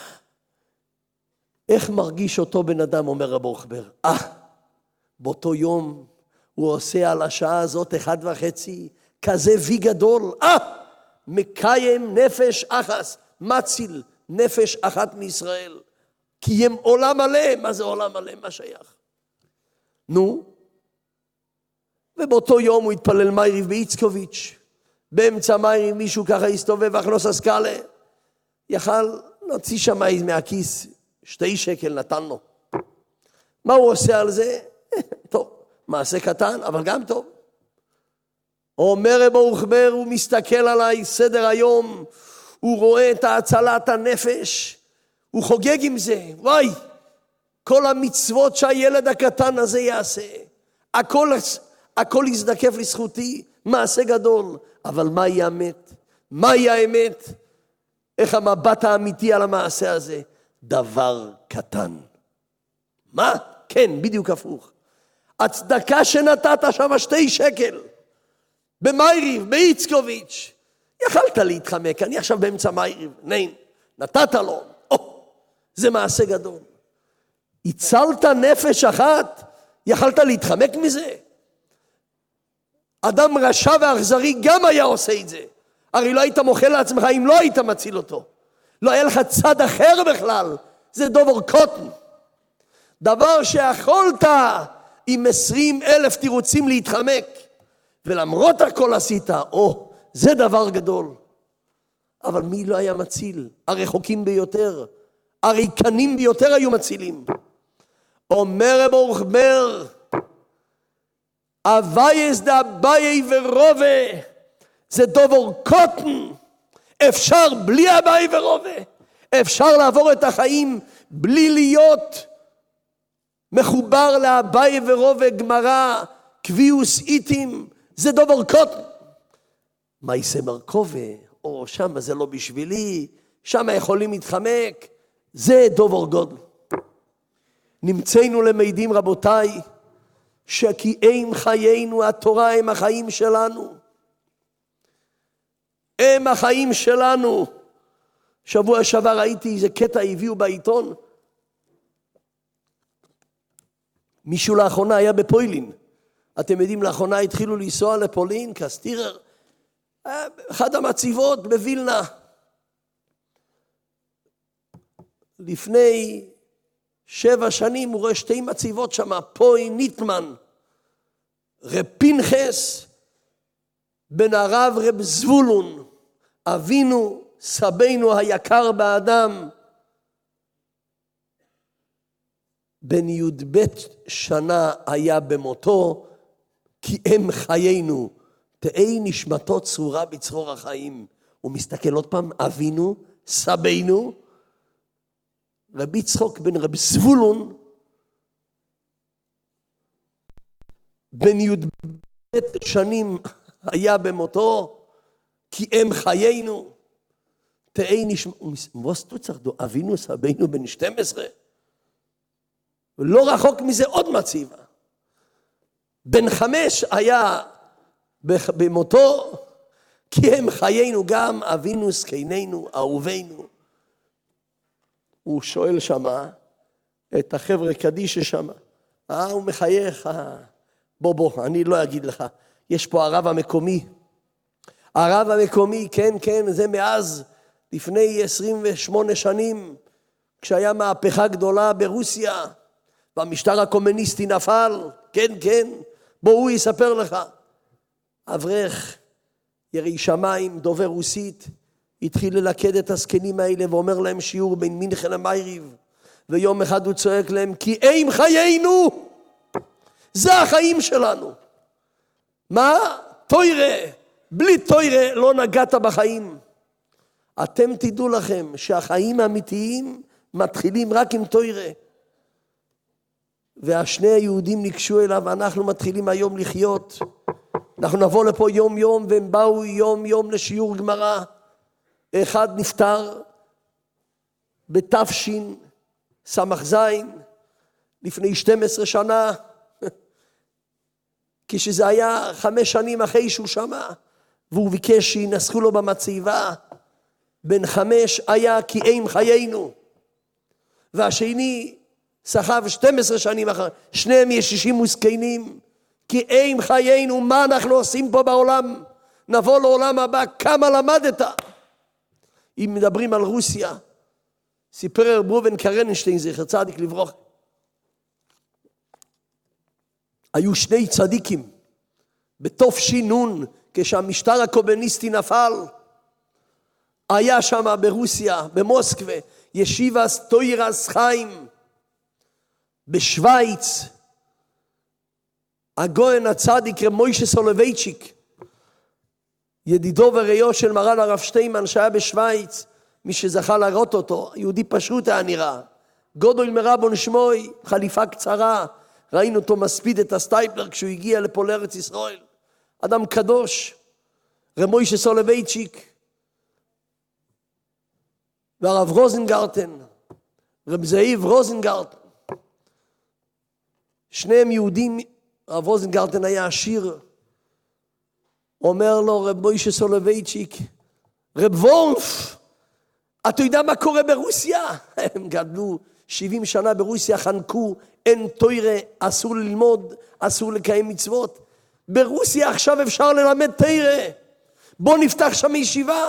איך מרגיש אותו בן אדם, אומר רב אוכבר? באותו יום הוא עושה על השעה הזאת 1:30, כזה וי גדול, מקיים נפש אחס, מציל נפש אחת מישראל, קיים עולם מלא. מה זה עולם מלא? מה שייך? נו, ובאותו יום הוא התפלל מייריב באיצקוביץ'. באמצע מייריב מישהו ככה הסתובב הכנוס הסקאלה, יכל להוציא שם מהכיס 2 שקל, נתן לו. מה הוא עושה על זה? טוב, מעשה קטן, אבל גם טוב. אומר רב אוכבר, הוא מסתכל עליי, סדר היום, הוא רואה את הצלת הנפש, הוא חוגג עם זה. וואי, כל המצוות שהילד הקטן הזה יעשה, הכל יזדקף לזכותי, מעשה גדול. אבל מהי האמת? מהי האמת? איך המבט האמיתי על המעשה הזה? דבר קטן. מה? כן, בדיוק הפוך. הצדקה שנתת שם 2 שקל, במייריב, באיצקוביץ', יכלת להתחמק, אני עכשיו באמצע מייריב, נתת לו, זה מעשה גדול. הצלת נפש אחת, יכלת להתחמק מזה? אדם רשע ואכזרי גם היה עושה את זה. הרי לא היית מוכל לעצמך אם לא היית מציל אותו. לא היה לך צד אחר בכלל. זה דובר קוטן. דבר שיכולת עם 20,000 תירוצים להתחמק. ולמרות הכל עשית, זה דבר גדול. אבל מי לא היה מציל? הרחוקים ביותר, הריקנים ביותר היו מצילים. אומר רב אוכבר, הווייס דאביי ורבא, זה דובר קוטן. אפשר בלי אביי ורבא, אפשר לעבור את החיים בלי להיות מחובר לאביי ורבא. גמרא, קביעוס איתים, זה דובר קוטן. מייסה מרכובה, שם זה לא בשבילי, שם יכולים להתחמק, זה דובר גודל. נמצאנו למדים רבותיי, שכי הם חיינו, התורה הם החיים שלנו. הם החיים שלנו. שבוע שעבר ראיתי איזה קטע הביאו בעיתון. מישהו לאחרונה היה בפוילין. אתם יודעים, לאחרונה התחילו לנסוע לפולין, קסטירר, אחד המציבות בווילנה. לפני 7 שנים הוא רואה 2 מציבות שם, פוי ניטמן, רב פנחס, בן הרב רב זבולון, אבינו סבינו היקר באדם, בן י"ב שנה היה במותו, כי הם חיינו, תהי נשמתו צרורה בצרור החיים. הוא מסתכל עוד פעם, אבינו, סבינו, רבי יצחק בן רבי זבולון, בן י"ב שנים היה במותו, כי הם חיינו, תהי נשמתו, מוסטו צריך דו, אבינו, סבינו בן 12, ולא רחוק מזה עוד מציבה. בן 5 היה במותו, כי הם חיינו, גם אבינו זקנינו, אהובינו. הוא שואל שמה, את החבר'ה קדיש שמה, הוא מחייך, בוא, אני לא אגיד לך, יש פה הרב המקומי. הרב המקומי, כן, זה מאז, לפני 28 שנים, כשהיה מהפכה גדולה ברוסיה, והמשטר הקומוניסטי נפל, כן, בוא הוא יספר לך. אברך, יראי שמיים, דובר רוסית, התחיל ללכד את הזקנים האלה ואומר להם שיעור בין מינכן למייריב, ויום אחד הוא צועק להם, כי הם חיינו, זה החיים שלנו. מה? תוירה, בלי תוירה לא נגעת בחיים. אתם תדעו לכם שהחיים האמיתיים מתחילים רק עם תוירה. והשני היהודים ניגשו אליו, אנחנו מתחילים היום לחיות. אנחנו נבוא לפה יום יום, והם באו יום יום לשיעור גמרא. אחד נפטר בתפשין סמ"ז לפני 12 שנה, כשזה היה 5 שנים אחרי שהוא שמע, והוא ביקש שינסחו לו במצבה. בן 5 היה כי הם חיינו, והשני סחב 12 שנים אחר, שניהם ישישים וזקנים, כי הם חיינו. מה אנחנו עושים פה בעולם? נבוא לעולם הבא, כמה למדת? אם מדברים על רוסיה, סיפר רב ראובן קרנשטיין זכר צדיק לברוך, היו 2 צדיקים בתש"ן, כשהמשטר הקומוניסטי נפל, היה שם ברוסיה, במוסקבה, ישיבס תוירס חיים, בשוויץ, הגויין הצדיק רב מוישה סולובייצ'יק, ידידו ורעיו של מרן הרב שטיימן שהיה בשוויץ, מי שזכה לראות אותו, יהודי פשוט היה נראה, גודל מרבון שמוי, חליפה קצרה, ראינו אותו מספיד את הסטייפלר כשהוא הגיע לפה לארץ ישראל, אדם קדוש, רב מוישה סולובייצ'יק, והרב רוזנגרטן, רב זאיב רוזנגרטן, שניהם יהודים. רב רוזנגרטן היה עשיר, אומר לו רב מוישה סולובייצ'יק, רב וולף, אתה יודע מה קורה ברוסיה? הם גדלו 70 שנה ברוסיה, חנקו, אין תוירה, אסור ללמוד, אסור לקיים מצוות. ברוסיה עכשיו אפשר ללמד תוירה, בוא נפתח שם ישיבה.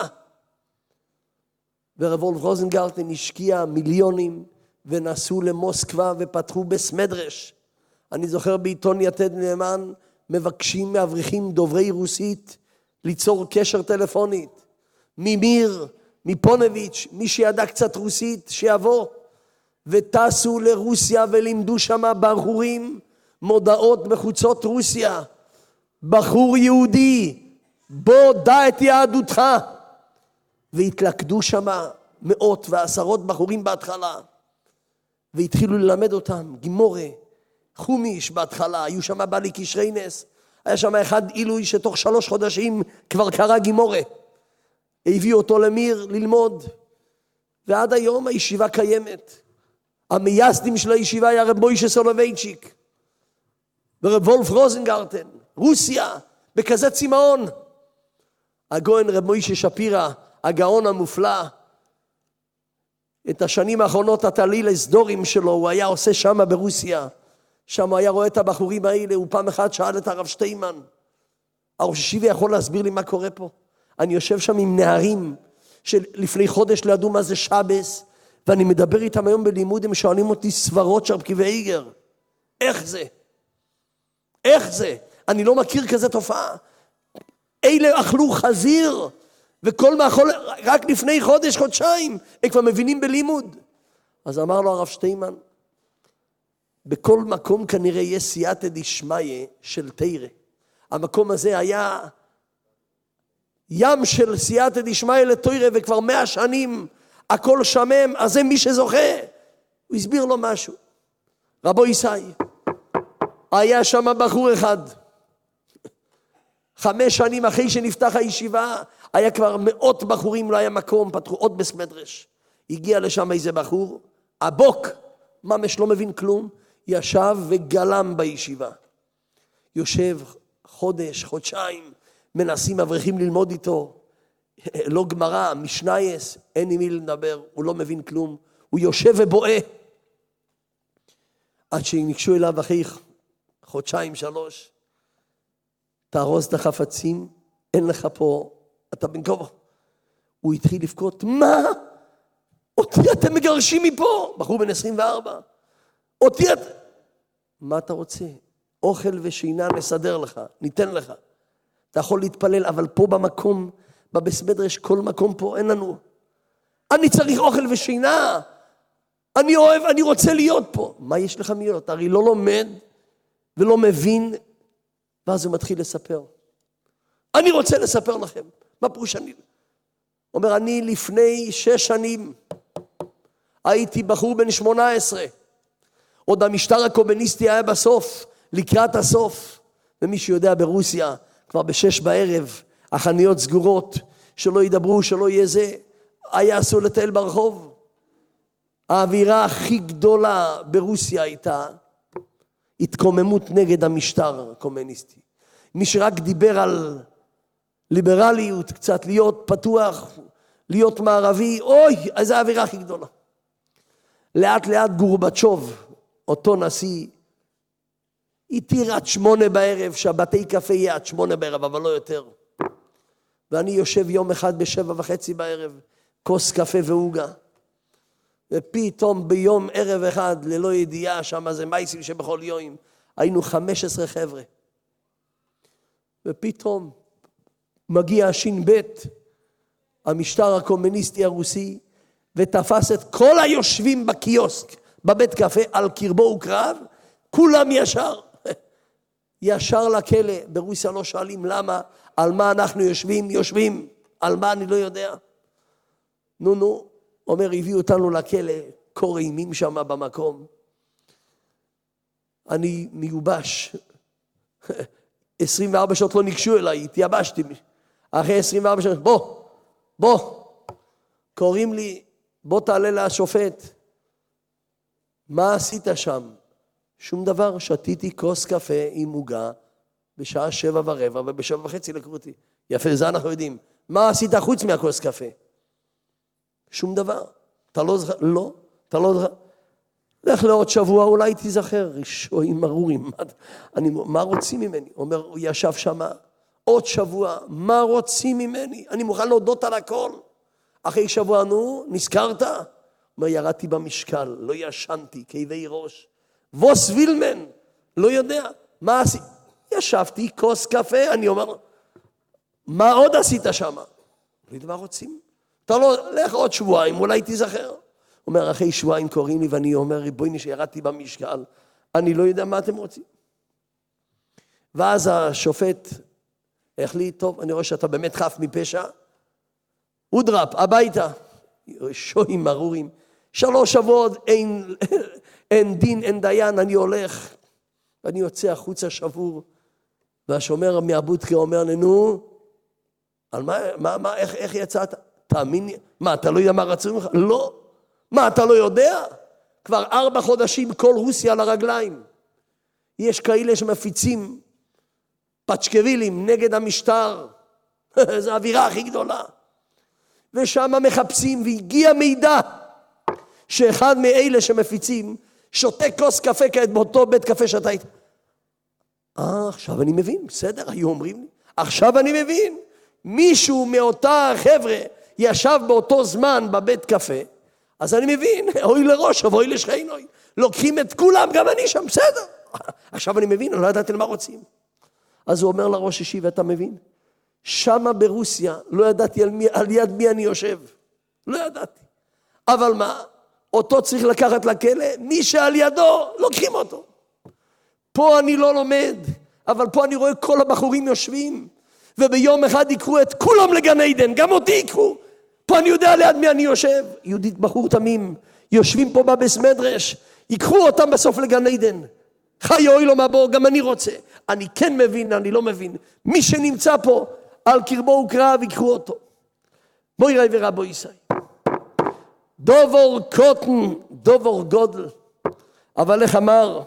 ורב וולף רוזנגרטן השקיע מיליונים, ונסעו למוסקבה ופתחו בסמדרש. אני זוכר בעיתון יתד נאמן, מבקשים מאברכים דוברי רוסית ליצור קשר טלפונית. ממיר, מפונביץ', מי שידע קצת רוסית, שיבוא. וטסו לרוסיה ולימדו שם בחורים מודעות בחוצות רוסיה. בחור יהודי, בוא דע את יהדותך. והתלכדו שם 100 ועשרות בחורים בהתחלה. והתחילו ללמד אותם, גימורה, חומיש בהתחלה, היו שם בעלי קשרי נס, היה שם אחד עילוי שתוך 3 חודשים כבר קרא גימורה, הביאו אותו למיר ללמוד, ועד היום הישיבה קיימת. המייסדים של הישיבה היה רב מוישה סולובייצ'יק, ורב וולף רוזנגרטן, רוסיה, בכזה צמאון. הגאון רב מוישה שפירא, הגאון המופלא, את השנים האחרונות התליל הסדורים שלו, הוא היה עושה שם ברוסיה, שם היה רואה את הבחורים האלה, הוא פעם אחת שאל את הרב שטיימן, הרב שיבי יכול להסביר לי מה קורה פה? אני יושב שם עם נערים, שלפני חודש לא ידעו מה זה שבס, ואני מדבר איתם היום בלימוד, הם שואלים אותי סברות של רב קיבי איגר, איך זה? איך זה? אני לא מכיר כזה תופעה. אלה אכלו חזיר, וכל מאכול, רק לפני חודש, חודשיים, הם כבר מבינים בלימוד. אז אמר לו הרב שטיימן, בכל מקום כנראה יש סייעתא דשמיא של תורה. המקום הזה היה ים של סייעתא דשמיא לתורה, וכבר 100 שנים הכל שמם, אז זה מי שזוכה. הוא הסביר לו משהו. רבו ישי, היה שם בחור אחד, 5 שנים אחרי שנפתח הישיבה, היה כבר 100 בחורים, לא היה מקום, פתחו עוד בית מדרש. הגיע לשם איזה בחור, הבוק, ממש לא מבין כלום, ישב וגלם בישיבה. יושב חודש, חודשיים, מנסים אברכים ללמוד איתו, לא גמרא, משנייס, אין עם מי לדבר, הוא לא מבין כלום, הוא יושב ובואה. עד שניגשו אליו אחרי 1-3 חודשים, תארוז את החפצים, אין לך פה, אתה בן כובע. הוא התחיל לבכות, מה? אותי אתם מגרשים מפה, בחור בן 24. אותי את... מה אתה רוצה? אוכל ושינה נסדר לך, ניתן לך. אתה יכול להתפלל, אבל פה במקום, בבית מדרש, כל מקום פה אין לנו. אני צריך אוכל ושינה. אני אוהב, אני רוצה להיות פה. מה יש לך להיות? הרי לא לומד ולא מבין, ואז הוא מתחיל לספר. אני רוצה לספר לכם. מה פירוש אני? אומר, אני לפני 6 שנים, הייתי בחור בן 18. עוד המשטר הקומוניסטי היה בסוף, לקראת הסוף. ומי שיודע ברוסיה, כבר ב6 בערב, החנויות סגורות, שלא ידברו, שלא יהיה זה, היה אסור לטייל ברחוב. האווירה הכי גדולה ברוסיה הייתה התקוממות נגד המשטר הקומוניסטי. מי שרק דיבר על ליברליות, קצת להיות פתוח, להיות מערבי, אוי, אז זה האווירה הכי גדולה. לאט לאט גורבצ'וב, אותו נשיא, התיר עד 8 בערב, שהבתי קפה יהיה עד 8 בערב, אבל לא יותר. ואני יושב יום אחד ב7:30 בערב, כוס קפה ועוגה. ופתאום ביום ערב אחד, ללא ידיעה, שם זה מייסים שבכל יום, היינו 15 חבר'ה. ופתאום מגיע ש"ב, המשטר הקומוניסטי הרוסי, ותפס את כל היושבים בקיוסק, בבית קפה, על קרבו וקרב, כולם ישר לכלא. ברוסיה לא שואלים למה, על מה אנחנו יושבים, על מה אני לא יודע. נו, אומר, הביאו אותנו לכלא, קור אימים שם במקום. אני מיובש. 24 שעות לא ניגשו אליי, התייבשתי. אחרי 24 שעות, בוא. קוראים לי, בוא תעלה לשופט. מה עשית שם? שום דבר, שתיתי כוס קפה עם עוגה, בשעה 7:15, וב7:30 לקחו אותי. יפה, זה אנחנו יודעים. מה עשית חוץ מהכוס קפה? שום דבר. אתה לא זוכר? לא, אתה לא זוכר. לך לעוד שבוע, אולי תיזכר. רישויים ארורים. מה רוצים ממני? אומר, הוא ישב שם עוד שבוע. מה רוצים ממני? אני מוכן להודות על הכל. אחרי שבוע, נזכרת? אומר, ירדתי במשקל, לא ישנתי, כאבי ראש. ווס וילמן, לא יודע. מה עשית? ישבתי, כוס קפה, אני אומר, מה עוד עשית שם? לא יודע מה רוצים. אתה לא, לך עוד שבועיים, אולי תיזכר. אומר, אחרי שבועיים קוראים לי, ואני אומר, ריבוני שירדתי במשקל, אני לא יודע מה אתם רוצים. ואז השופט החליט, טוב, אני רואה שאתה באמת חף מפשע, אודרפ, הביתה. שויים ארורים, 3 שבועות, אין דין, אין דיין, אני הולך, ואני יוצא החוצה שבור, והשומר מהבודקה אומר לנו, על מה, איך יצאת? תאמין לי, מה, אתה לא יודע מה רצו ממך? לא. מה, אתה לא יודע? כבר 4 חודשים כל רוסיה על הרגליים. יש כאלה שמפיצים פצ'קווילים נגד המשטר. זו האווירה הכי גדולה. ושם מחפשים, והגיע מידע שאחד מאלה שמפיצים שותה כוס קפה כעת באותו בית קפה שאתה היית. עכשיו אני מבין, בסדר, היו אומרים לי. עכשיו אני מבין. מישהו מאותה חבר'ה ישב באותו זמן בבית קפה, אז אני מבין, אוי לראש, אוי לשכנוי, לוקחים את כולם, גם אני שם, בסדר. עכשיו אני מבין, אני לא ידעתי למה רוצים. אז הוא אומר לראש ישיבה, אתה מבין? שמה ברוסיה, לא ידעתי על יד מי אני יושב. לא ידעתי. אבל מה? אותו צריך לקחת לכלא, מי שעל ידו, לוקחים אותו. פה אני לא לומד, אבל פה אני רואה כל הבחורים יושבים, וביום אחד יקחו את כולם לגן עדן, גם אותי יקחו. פה אני יודע ליד מי אני יושב, יהודית בחור תמים, יושבים פה בבס מדרש, ייקחו אותם בסוף לגן עדן. חי אוי לו מבוא, גם אני רוצה. אני כן מבין, אני לא מבין. מי שנמצא פה, על קרבו וקרב, ייקחו אותו. בואי ראי ורבו ישי. דובור קוטן, דובור גודל. אבל איך אמר?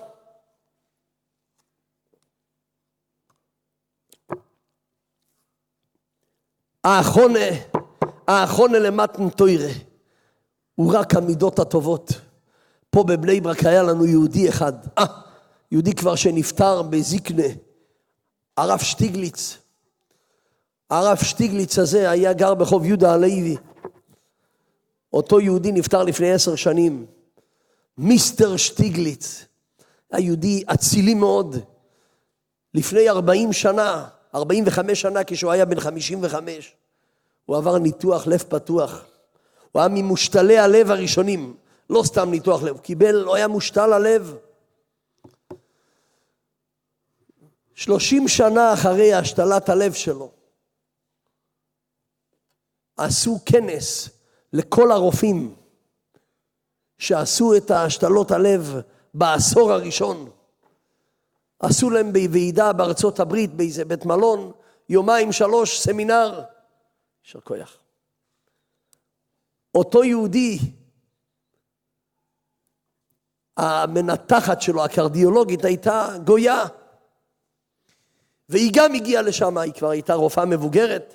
האחרונה למתן תוירה. הוא רק המידות הטובות. פה בבני ברק היה לנו יהודי אחד. יהודי כבר שנפטר בזיקנה. הרב שטיגליץ. הרב שטיגליץ הזה היה גר בחוב יהודה הלוי. אותו יהודי נפטר לפני 10 שנים. מיסטר שטיגליץ. היהודי אצילי מאוד. לפני 40 שנה, 45 שנה כשהוא היה בן 55. הוא עבר ניתוח לב פתוח. הוא היה ממושתלי הלב הראשונים. לא סתם ניתוח לב. הוא היה מושתל הלב. 30 שנה אחרי השתלת הלב שלו. עשו כנס לכל הרופאים שעשו את השתלות הלב בעשור הראשון. עשו להם בוועידה בארצות הברית, באיזה בית מלון, 2-3 סמינר. יישר כוח. אותו יהודי, המנתחת שלו, הקרדיולוגית, הייתה גויה. והיא גם הגיעה לשם, היא כבר הייתה רופאה מבוגרת.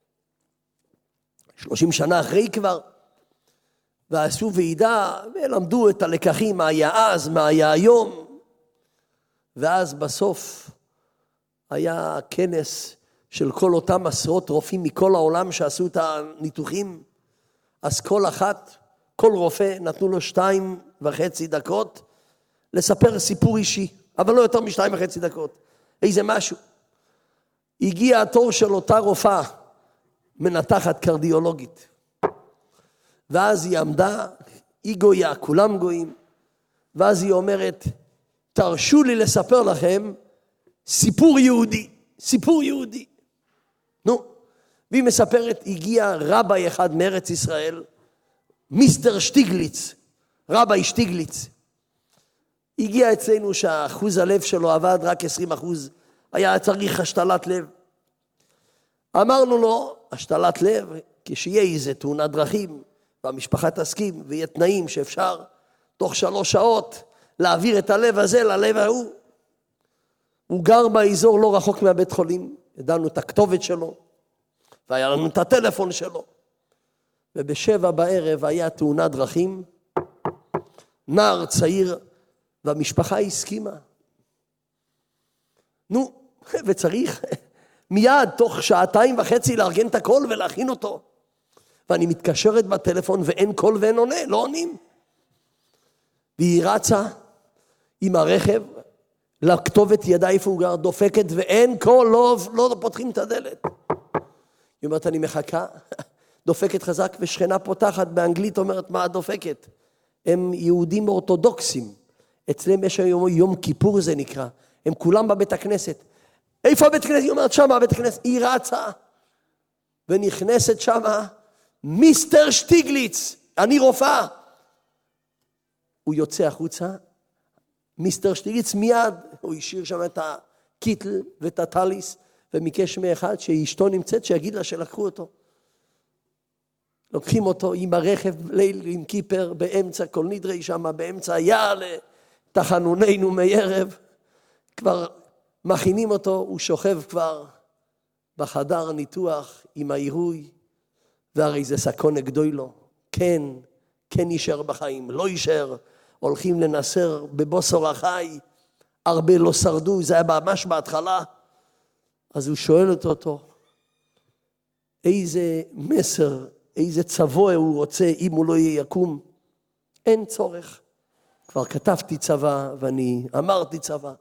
30 שנה אחרי כבר. ועשו ועידה, ולמדו את הלקחים, מה היה אז, מה היה היום. ואז בסוף היה כנס של כל אותם עשרות רופאים מכל העולם שעשו את הניתוחים. אז כל רופא נתנו לו 2.5 דקות לספר סיפור אישי, אבל לא יותר מ2.5 דקות. איזה משהו. הגיע התור של אותה רופאה, מנתחת קרדיולוגית. ואז היא עמדה, היא גויה, כולם גויים. ואז היא אומרת, תרשו לי לספר לכם סיפור יהודי, סיפור יהודי. נו, והיא מספרת, הגיע רבי אחד מארץ ישראל, מיסטר שטיגליץ, רבי שטיגליץ. הגיע אצלנו שהאחוז הלב שלו עבד רק 20%, היה צריך השתלת לב. אמרנו לו, השתלת לב, כשיהיה איזה תאונת דרכים, והמשפחה תסכים, ויהיה תנאים שאפשר, תוך 3 שעות, להעביר את הלב הזה ללב ההוא. הוא גר באזור לא רחוק מהבית חולים, ידענו את הכתובת שלו, והיה לנו את הטלפון שלו. וב7 בערב היה תאונת דרכים, נער צעיר, והמשפחה הסכימה. נו, וצריך מיד תוך 2.5 לארגן את הכל ולהכין אותו. ואני מתקשרת בטלפון ואין קול ואין עונה, לא עונים. והיא רצה עם הרכב, לכתובת ידע איפה הוא גר, דופקת ואין קול, לא פותחים את הדלת. היא אומרת, אני מחכה, דופקת חזק ושכנה פותחת באנגלית, אומרת, מה דופקת? הם יהודים אורתודוקסים. אצלם יש היום יום כיפור זה נקרא. הם כולם בבית הכנסת. איפה הבית הכנסת? היא אומרת, שמה הבית הכנסת. היא רצה ונכנסת שמה, מיסטר שטיגליץ, אני רופאה. הוא יוצא החוצה, מיסטר שטיגליץ מיד, הוא השאיר שם את הקיטל ואת הטליס, ומיקש מאחד שאשתו נמצאת, שיגיד לה שלקחו אותו. לוקחים אותו עם הרכב, ליל עם קיפר, באמצע כל נדרי שם, באמצע יעלה, תחנוננו מערב, כבר מכינים אותו, הוא שוכב כבר בחדר ניתוח עם העירוי, והרי זה סכון גדול לו, כן יישאר בחיים, לא יישאר, הולכים לנסר בבוסור החי, הרבה לא שרדו, זה היה ממש בהתחלה, אז הוא שואל אותו, איזה מסר, איזה צבוע הוא רוצה אם הוא לא יקום? אין צורך. כבר כתבתי צבא ואני אמרתי צבא.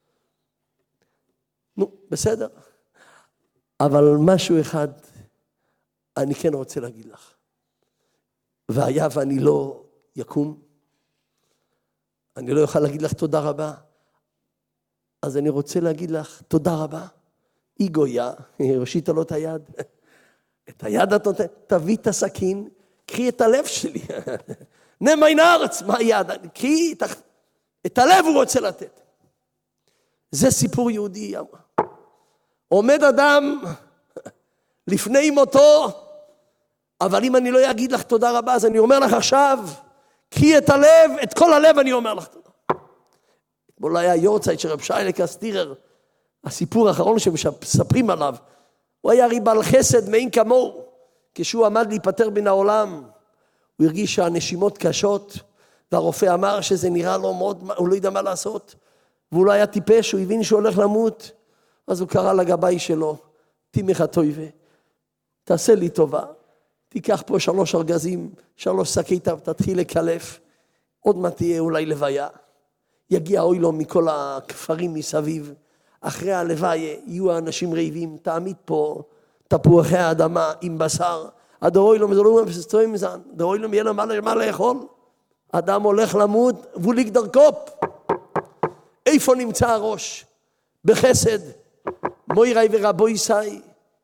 נו, בסדר. אבל משהו אחד אני כן רוצה להגיד לך. והיה ואני לא יקום. אני לא אוכל להגיד לך תודה רבה. אז אני רוצה להגיד לך תודה רבה. היא גויה, היא הושיטה לו את היד. את היד את נותנת, תביא את הסכין, קחי את הלב שלי. נמי נארץ, מה היד? קחי את הלב הוא רוצה לתת. זה סיפור יהודי. עומד אדם לפני מותו, אבל אם אני לא אגיד לך תודה רבה, אז אני אומר לך עכשיו, קחי את הלב, את כל הלב אני אומר לך תודה. אתמול היה יורצייט של רב שיילה קסטירר, הסיפור האחרון שמספרים עליו, הוא היה ריבל חסד מאין כמוהו, כשהוא עמד להיפטר מן העולם, הוא הרגיש שהנשימות קשות, והרופא אמר שזה נראה לו מאוד, הוא לא ידע מה לעשות, והוא לא היה טיפש, הוא הבין שהוא הולך למות, אז הוא קרא לגבי שלו, תימך טויבה, תעשה לי טובה, תיקח פה 3 ארגזים, 3 שקי, תתחיל לקלף, עוד מה תהיה אולי לוויה, יגיע אוי לו מכל הכפרים מסביב, אחרי הלוויה יהיו האנשים רעבים, תעמיד פה תפוחי האדמה עם בשר, הדרוי לו מזלום מסתויים מזן, דרוי לו יהיה לו מה לאכול, אדם הולך למות, ווליק דרכופ, איפה נמצא הראש? בחסד, מוירי ורבוי סי,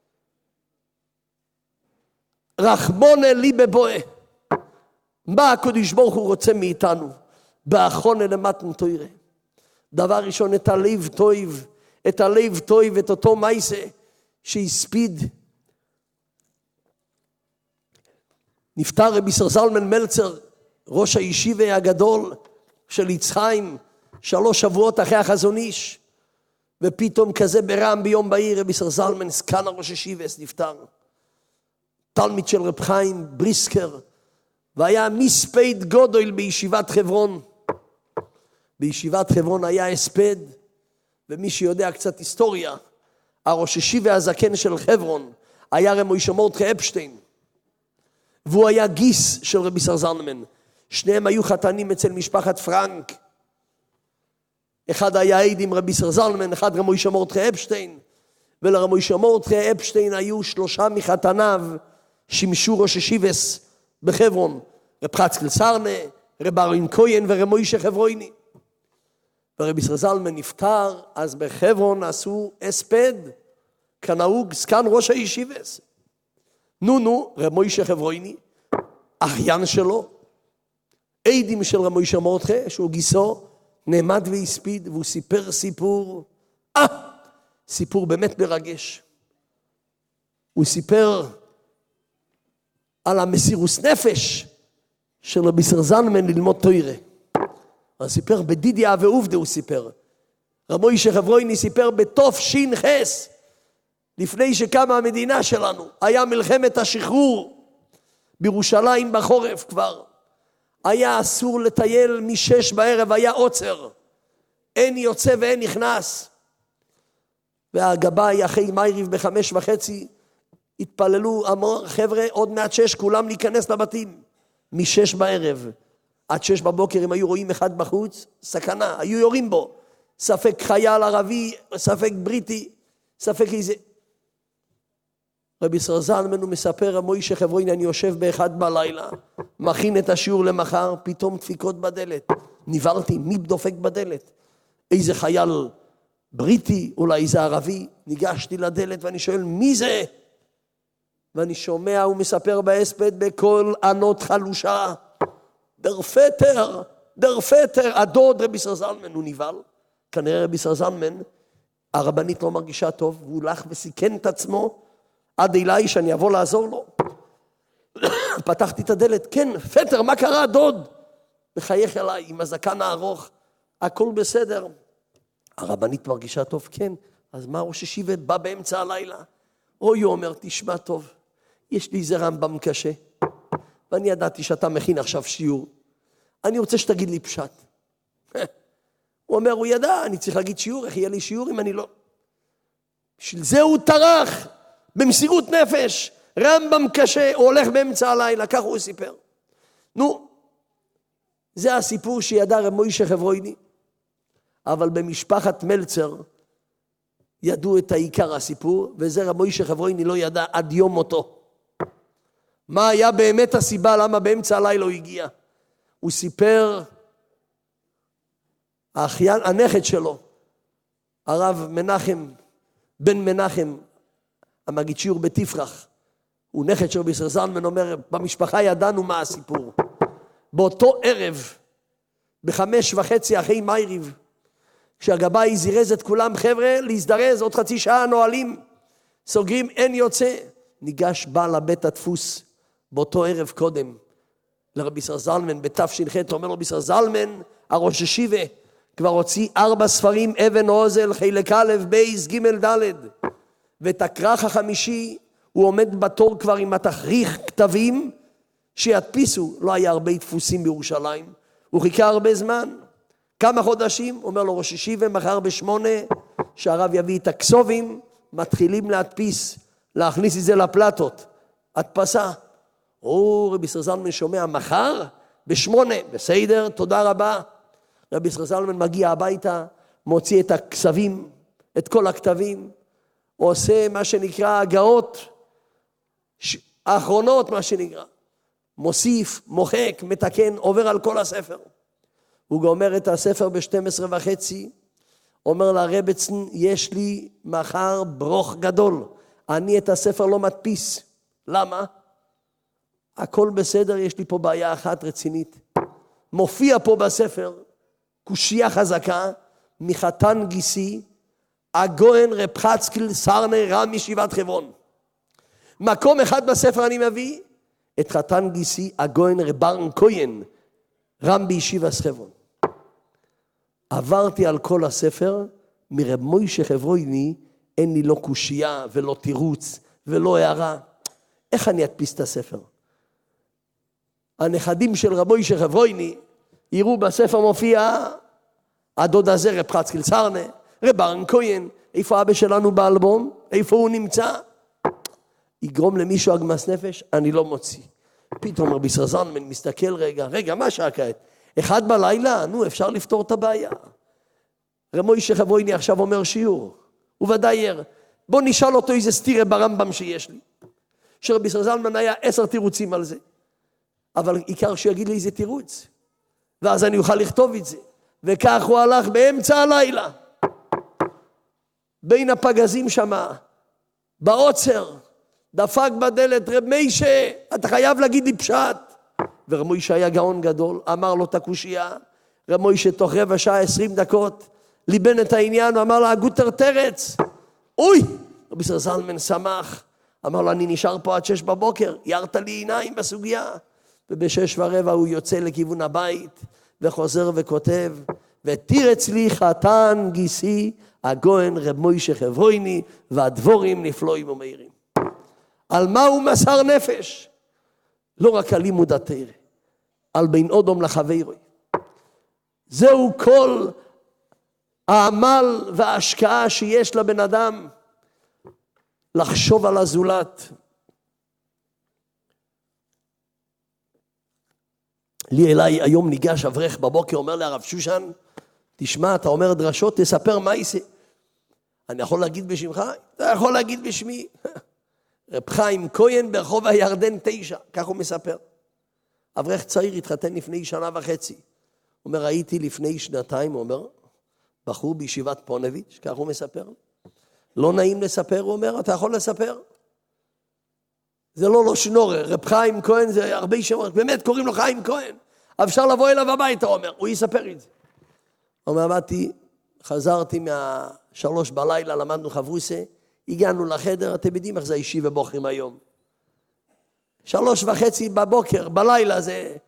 רחמונה לי בבואה, מה הקדוש ברוך הוא רוצה מאיתנו? באחרונה למתן תוירה. דבר ראשון, את הלב טויב, את הלב טויב, את אותו מייסה שהספיד. נפטר רבי שר זלמן מלצר, ראש הישיבה הגדול של יצחיים, 3 שבועות אחרי החזון איש, ופתאום כזה ברם ביום בהיר, רבי שר זלמן, סקן הראש הישיבס, נפטר. תלמיד של רב חיים בריסקר, והיה מספד גודל בישיבת חברון. בישיבת חברון היה הספד, ומי שיודע קצת היסטוריה, הראש הישיבה הזקן של חברון, היה רב מוישה מרדכי אפשטיין, והוא היה גיס של רבי שר זלמן. שניהם היו חתנים אצל משפחת פרנק. אחד היה עד עם רבי שר זלמן, אחד רב מוישה מרדכי אפשטיין, ולרב מוישה מרדכי אפשטיין היו 3 מחתניו, שימשו ראש הישיבס בחברון, רב חצקל סרנה, רב ארין כהן ורב מוישה חברויני. ורבי שר זלמן נפטר, אז בחברון עשו הספד, כנהוג סקן ראש הישיבס. נו, רב מוישה חברויני, אחיין שלו, עדים של רב מוישה מרדכי, שהוא גיסו, נעמד והספיד, והוא סיפר סיפור באמת מרגש. הוא סיפר על המסירוס נפש של רבי שר זלמן ללמוד תוירה. הוא סיפר בדידיה ועובדה, הוא סיפר. רב מוישה חברויני סיפר בתוף שין חס, לפני שקמה המדינה שלנו, היה מלחמת השחרור בירושלים בחורף כבר. היה אסור לטייל מ6 בערב, היה עוצר. אין יוצא ואין נכנס. והגבאי אחרי מייריב ב5:30, התפללו, אמר חבר'ה, עוד מעט 6, כולם להיכנס לבתים. מ6 בערב עד 6 בבוקר, הם היו רואים אחד בחוץ, סכנה, היו יורים בו. ספק חייל ערבי, ספק בריטי, ספק איזה. רבי שר זלמן הוא מספר, מוישה חברויני, אני יושב ב1 בלילה, מכין את השיעור למחר, פתאום דפיקות בדלת. נבהלתי, מי דופק בדלת? איזה חייל בריטי, אולי איזה ערבי. ניגשתי לדלת ואני שואל, מי זה? ואני שומע, הוא מספר בהספד בכל ענות חלושה, דר פטר, הדוד רבי שר זלמן. הוא נבהל, כנראה רבי שר זלמן, הרבנית לא מרגישה טוב, והוא הלך וסיכן את עצמו, עד אליי שאני אבוא לעזור לו. פתחתי את הדלת, כן, פטר, מה קרה דוד? מחייך אליי עם הזקן הארוך, הכל בסדר. הרבנית מרגישה טוב, כן, אז מה ראש הישיבה בא באמצע הלילה? אוי, הוא אומר, תשמע טוב, יש לי איזה רמב"ם קשה, ואני ידעתי שאתה מכין עכשיו שיעור, אני רוצה שתגיד לי פשט. הוא אומר, הוא ידע, אני צריך להגיד שיעור, איך יהיה לי שיעור אם אני לא? בשביל זה הוא טרח, במסירות נפש, רמב"ם קשה, הוא הולך באמצע הלילה, כך הוא סיפר. נו, זה הסיפור שידע רב מוישה חברויני, אבל במשפחת מלצר ידעו את העיקר הסיפור, וזה רב מוישה חברויני לא ידע עד יום מותו. מה היה באמת הסיבה למה באמצע הלילה הוא הגיע? הוא סיפר, הנכד שלו, הרב מנחם, בן מנחם, המגיד שיעור בתפרח, הוא נכד שלו בישראל זלמן, אומר, במשפחה ידענו מה הסיפור. באותו ערב, 5:30 אחרי מייריב, כשהגבאי זירז את כולם, חבר'ה, להזדרז, עוד חצי שעה נועלים, סוגרים, אין יוצא. ניגש בעל הבית הדפוס, באותו ערב קודם, לרבי ישראל זלמן, בתש"ח, אומר לו, בישראל זלמן, הראש ישיבה, כבר הוציא 4 ספרים, אבן עוזל, חלק א', בייס, ג' ד', ואת הכרך החמישי, הוא עומד בתור כבר עם התכריך כתבים, שידפיסו, לא היה הרבה דפוסים בירושלים, הוא חיכה הרבה זמן, כמה חודשים, אומר לו ראש ישיבה, מחר ב8, שהרב יביא את הכסובים, מתחילים להדפיס, להכניס את זה לפלטות, הדפסה. רבי ישראל זלמן שומע, מחר ב8, בסדר, תודה רבה. רבי ישראל זלמן מגיע הביתה, מוציא את הכסבים, את כל הכתבים, עושה מה שנקרא הגאות, האחרונות מה שנקרא, מוסיף, מוחק, מתקן, עובר על כל הספר. הוא גומר את הספר ב12:30, אומר לרבצן, יש לי מחר ברוך גדול, אני את הספר לא מדפיס. למה? הכל בסדר, יש לי פה בעיה אחת רצינית. מופיע פה בספר, קושייה חזקה, מחתן גיסי, הגוהן רב חצקאל סרנה רם מישיבת חברון. מקום אחד בספר אני מביא, את חתן גיסי, הגוהן רב ברן כהן, רם בישיבת חברון. עברתי על כל הספר, מרב מוישה חברוני, אין לי לא קושייה ולא תירוץ ולא הערה. איך אני אדפיס את הספר? הנכדים של רב מוישה חברוני, יראו בספר מופיע, הדוד הזה רב חצקאל סרנה, רב ברן כהן, איפה אבא שלנו באלבום? איפה הוא נמצא? יגרום למישהו אגמס נפש, אני לא מוציא. פתאום רבי ישראל זלמן מסתכל רגע, מה שעה כעת? 1 בלילה, נו, אפשר לפתור את הבעיה. רב מוישה חברוני עכשיו אומר שיעור, הוא ודאי ער. בוא נשאל אותו איזה סתירה ברמב"ם שיש לי. שרבי ישראל זלמן היה 10 תירוצים על זה. אבל עיקר שיגיד לי איזה תירוץ. ואז אני אוכל לכתוב את זה. וכך הוא הלך באמצע הלילה. בין הפגזים שמה, בעוצר, דפק בדלת, רב מוישה, אתה חייב להגיד לי פשט. ורב מוישה היה גאון גדול, אמר לו את הקושייה, רב מוישה תוך 15 שעה, 20 דקות, ליבן את העניין, ואמר לו, הגוטר תרץ. אוי! רבי ישראל זלמן שמח, אמר לו, אני נשאר פה עד 6 בבוקר, ירת לי עיניים בסוגיה. וב6:15 הוא יוצא לכיוון הבית, וחוזר וכותב, ותירץ לי חתן גיסי, הגוהן רב מוישה חברוני, והדבורים נפלאים ומהירים. על מה הוא מסר נפש? לא רק על לימוד התורה, על בין אודום לחברו. זהו כל העמל וההשקעה שיש לבן אדם, לחשוב על הזולת. לי אליי היום ניגש אברך בבוקר, אומר להרב שושן, תשמע, אתה אומר דרשות, תספר מה יעשה. אני יכול להגיד בשמך? אתה יכול להגיד בשמי. רב חיים כהן ברחוב הירדן 9, כך הוא מספר. אברך צעיר התחתן לפני 1.5 שנה. אומר, ראיתי לפני 2 הוא אומר, בחור בישיבת פונביץ', כך הוא מספר. לא נעים לספר, הוא אומר, אתה יכול לספר. זה לא שנורר, רב חיים כהן זה הרבה שמות, באמת קוראים לו חיים כהן. אפשר לבוא אליו הביתה, הוא אומר, הוא יספר את זה. הוא אומר, חזרתי 3 בלילה, למדנו חברוסה, הגענו לחדר, אתם יודעים איך זה הישיבה בוחרים היום. 3:30 בבוקר, בלילה זה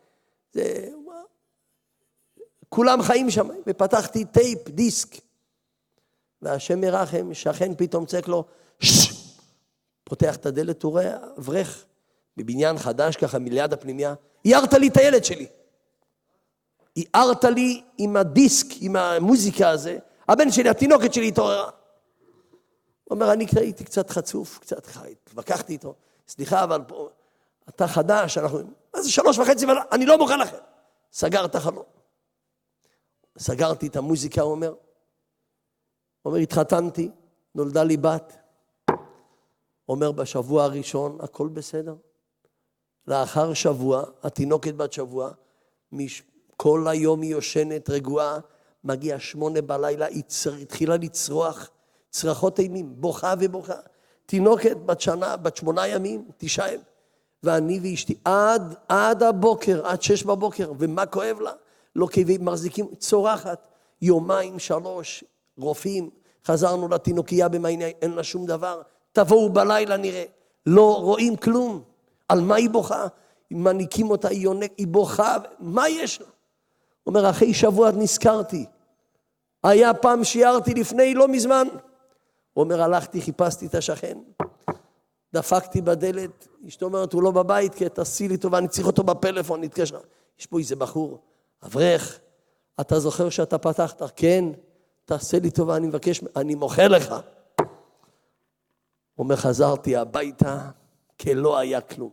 כולם חיים שם, ופתחתי טייפ, דיסק, והשם ירחם, שכן פתאום צעק לו, פותח את הדלת, הוא רואה אברך, בבניין חדש ככה מיליד הפנימיה, הערת לי את הילד שלי, הערת לי עם הדיסק, עם המוזיקה הזה, הבן שלי, התינוקת שלי התעוררה. הוא אומר, אני הייתי קצת חצוף, קצת חי, התווכחתי איתו, סליחה, אבל פה, אתה חדש, מה זה 3:30, אני לא מוכן לכם. סגר את החלום. סגרתי את המוזיקה, הוא אומר, התחתנתי, נולדה לי בת. אומר, בשבוע הראשון, הכל בסדר. לאחר שבוע, התינוקת בת שבוע, כל היום היא יושנת רגועה, מגיע 8 בלילה, היא התחילה לצרוח, צרחות אימים, בוכה ובוכה. תינוקת בת 8 ימים, 9 ימים. ואני ואשתי עד הבוקר, עד 6 בבוקר, ומה כואב לה? לא כאבים, מחזיקים, צורחת, 2-3 רופאים, חזרנו לתינוקייה במעייני, אין לה שום דבר, תבואו בלילה נראה, לא רואים כלום. על מה היא בוכה? מניקים אותה, היא יונק, היא בוכה, מה יש לה? אומר, אחרי שבוע נזכרתי, היה פעם שיערתי לפני לא מזמן, אומר, הלכתי, חיפשתי את השכן, דפקתי בדלת, אשתו אומרת, הוא לא בבית, כי תעשי לי טובה, אני צריך אותו בפלאפון, נתקשר. יש פה איזה בחור, אברך, אתה זוכר שאתה פתחת? כן, תעשה לי טובה, אני מבקש, אני מוחה לך. אומר, חזרתי הביתה, כלא היה כלום.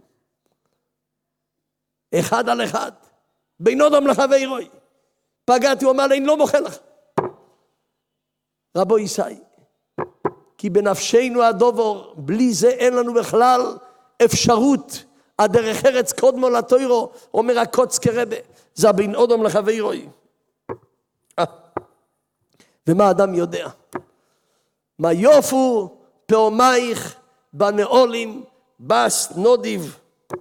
1 על 1, בין אדם לחברוי. פגעתי, הוא אמר לי, אני לא מוחה לך. רבו ישי, כי בנפשנו הדובר, בלי זה אין לנו בכלל אפשרות. הדרך ארץ קודמו לתוירו, אומר הקוץ כרבה, זה בין אדם לחברוי. ומה אדם יודע? מה יופו פעומייך בנאולים בס נודיב.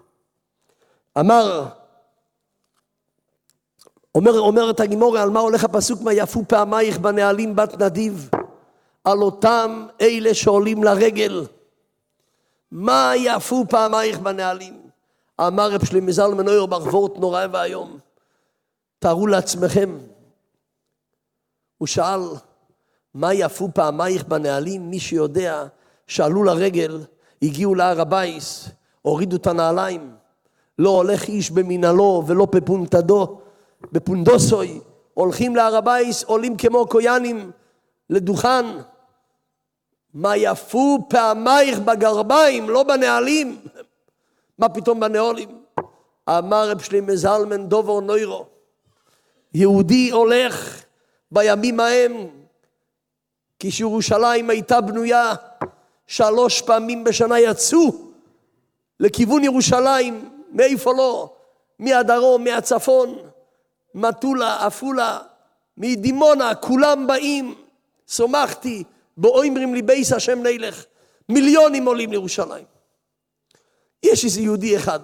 אומרת הגימורה, על מה הולך הפסוק? מה יפו פעמייך בנעלים בת נדיב, על אותם אלה שעולים לרגל. מה יפו פעמייך בנעלים? אמר רב שלמה זלמן אוירבך וורט נורא והיום. תארו לעצמכם, הוא שאל, מה יפו פעמייך בנעלים? מי שיודע שעלו לרגל, הגיעו להר הבייס, הורידו את הנעליים, לא הולך איש במנהלו ולא בפונטדו, בפונדוסוי, הולכים להר הבייס, עולים כמו קויאנים לדוכן. מה יפו פעמייך בגרביים, לא בנעלים. מה פתאום בנעולים? אמר רב שלמה זלמן דובר נוירו, יהודי הולך בימים ההם, כשירושלים הייתה בנויה, 3 פעמים בשנה יצאו לכיוון ירושלים, מאיפה לא? מהדרום, מהצפון, מטולה, אפולה, מדימונה, כולם באים. שמחתי, באומרים לי בייס השם נלך, מיליונים עולים לירושלים. יש איזה יהודי אחד,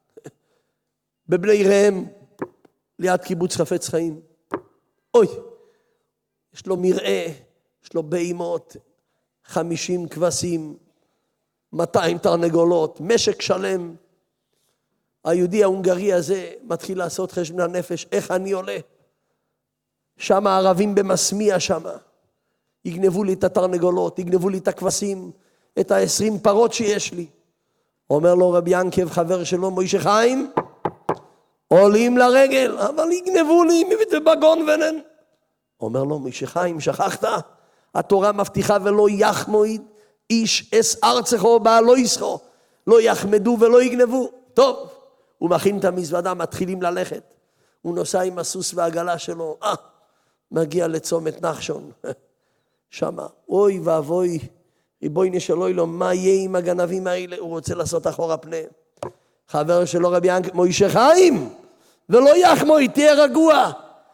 בבני ראם, ליד קיבוץ חפץ חיים. אוי, יש לו מראה, יש לו בהמות, 50 כבשים, 200 תרנגולות, משק שלם. היהודי ההונגרי הזה מתחיל לעשות חשבון הנפש, איך אני עולה? שם הערבים במסמיע שם, יגנבו לי את התרנגולות, יגנבו לי את הכבשים, את 20 פרות שיש לי. אומר לו רבי ינקב, חבר שלו, מוישה חיים, עולים לרגל, אבל יגנבו לי מבגון ונן. אומר לו, מוישה חיים, שכחת? התורה מבטיחה ולא יחמוד איש אס ארצךו בעלו יסחו, לא יחמדו ולא יגנבו. טוב, הוא מכין את המזוודה, מתחילים ללכת. הוא נוסע עם הסוס והעגלה שלו, מגיע לצומת נחשון. שמה, אוי ואבוי, ריבונו של עולם, מה יהיה עם הגנבים האלה? הוא רוצה לעשות אחורה פנה. חבר שלו רבי ינקב, מוישה חיים, ולא יחמוד, תהיה רגוע.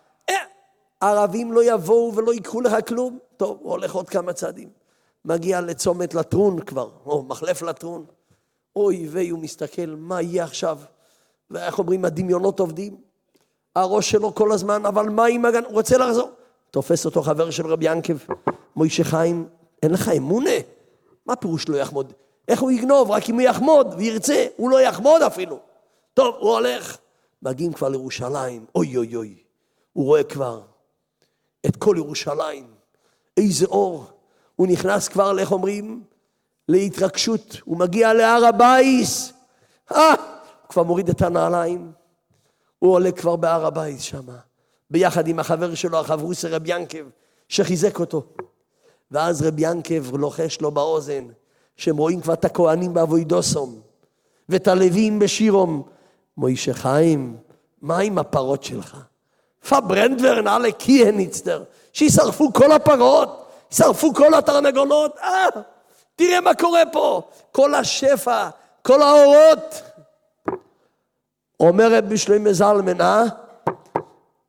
ערבים לא יבואו ולא ייקחו לך כלום. טוב, הוא הולך עוד כמה צעדים. מגיע לצומת לטרון כבר, או מחלף לטרון. אוי ואי, הוא מסתכל, מה יהיה עכשיו? ואיך אומרים, הדמיונות עובדים. הראש שלו כל הזמן, אבל מה עם הגן? הוא רוצה לחזור. תופס אותו חבר של רבי ינקב, מוישה חיים, אין לך אמונה? מה פירוש לא יחמוד? איך הוא יגנוב? רק אם הוא יחמוד וירצה, הוא לא יחמוד אפילו. טוב, הוא הולך. מגיעים כבר לירושלים, אוי אוי אוי. הוא רואה כבר את כל ירושלים. איזה אור. הוא נכנס כבר, איך אומרים? להתרגשות. הוא מגיע להר הבייס. הוא כבר מוריד את הנעליים. הוא עולה כבר בהר הבייס שם. ביחד עם החבר שלו, החברוסי רבי ינקב, שחיזק אותו. ואז רבי ינקב לוחש לו באוזן, שהם רואים כבר את הכהנים באבוידוסום, ואת הלווים בשירום. מוישה חיים, מה עם הפרות שלך? פברנדברן עלה קיהן יצטר, שישרפו כל הפרות, ישרפו כל התרנגולות. תראה מה קורה פה, כל השפע, כל האורות. אומר רבי שלמה זלמן,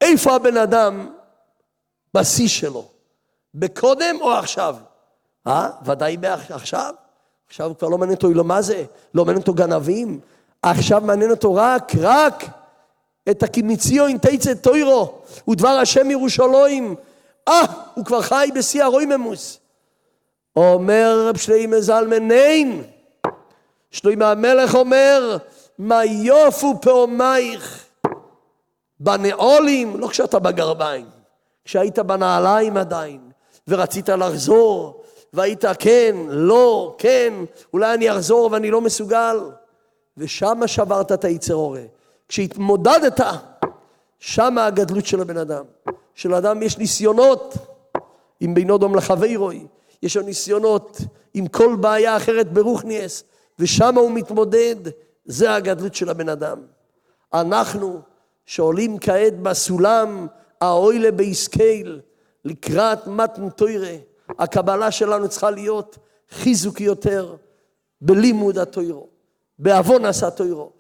איפה הבן אדם בשיא שלו? בקודם או עכשיו? ודאי עכשיו. עכשיו כבר לא מעניין אותו מה זה, לא מעניין אותו גנבים. עכשיו מעניין אותו רק את הקימיציו אין תצא תוירו, ודבר השם ירושלים. הוא כבר חי בשיא הרויממוס. אומר רב שלמה זלמן, נין. שלמה המלך אומר, מה יופו פעמייך בנעולים, לא כשאתה בגרביים, כשהיית בנעליים עדיין, ורצית לחזור, והיית כן, לא, כן, אולי אני אחזור ואני לא מסוגל, ושם שברת את היצר הורה. כשהתמודדת, שם הגדלות של הבן אדם. של האדם יש ניסיונות, עם בינו דום לחברוי, יש לו ניסיונות עם כל בעיה אחרת ברוך ניאס, ושם הוא מתמודד, זה הגדלות של הבן אדם. אנחנו שעולים כעת בסולם, האוילה ביסקייל, לקראת מתן תוירה, הקבלה שלנו צריכה להיות חיזוק יותר, בלימוד התוירו, בעוון עשה תוירו,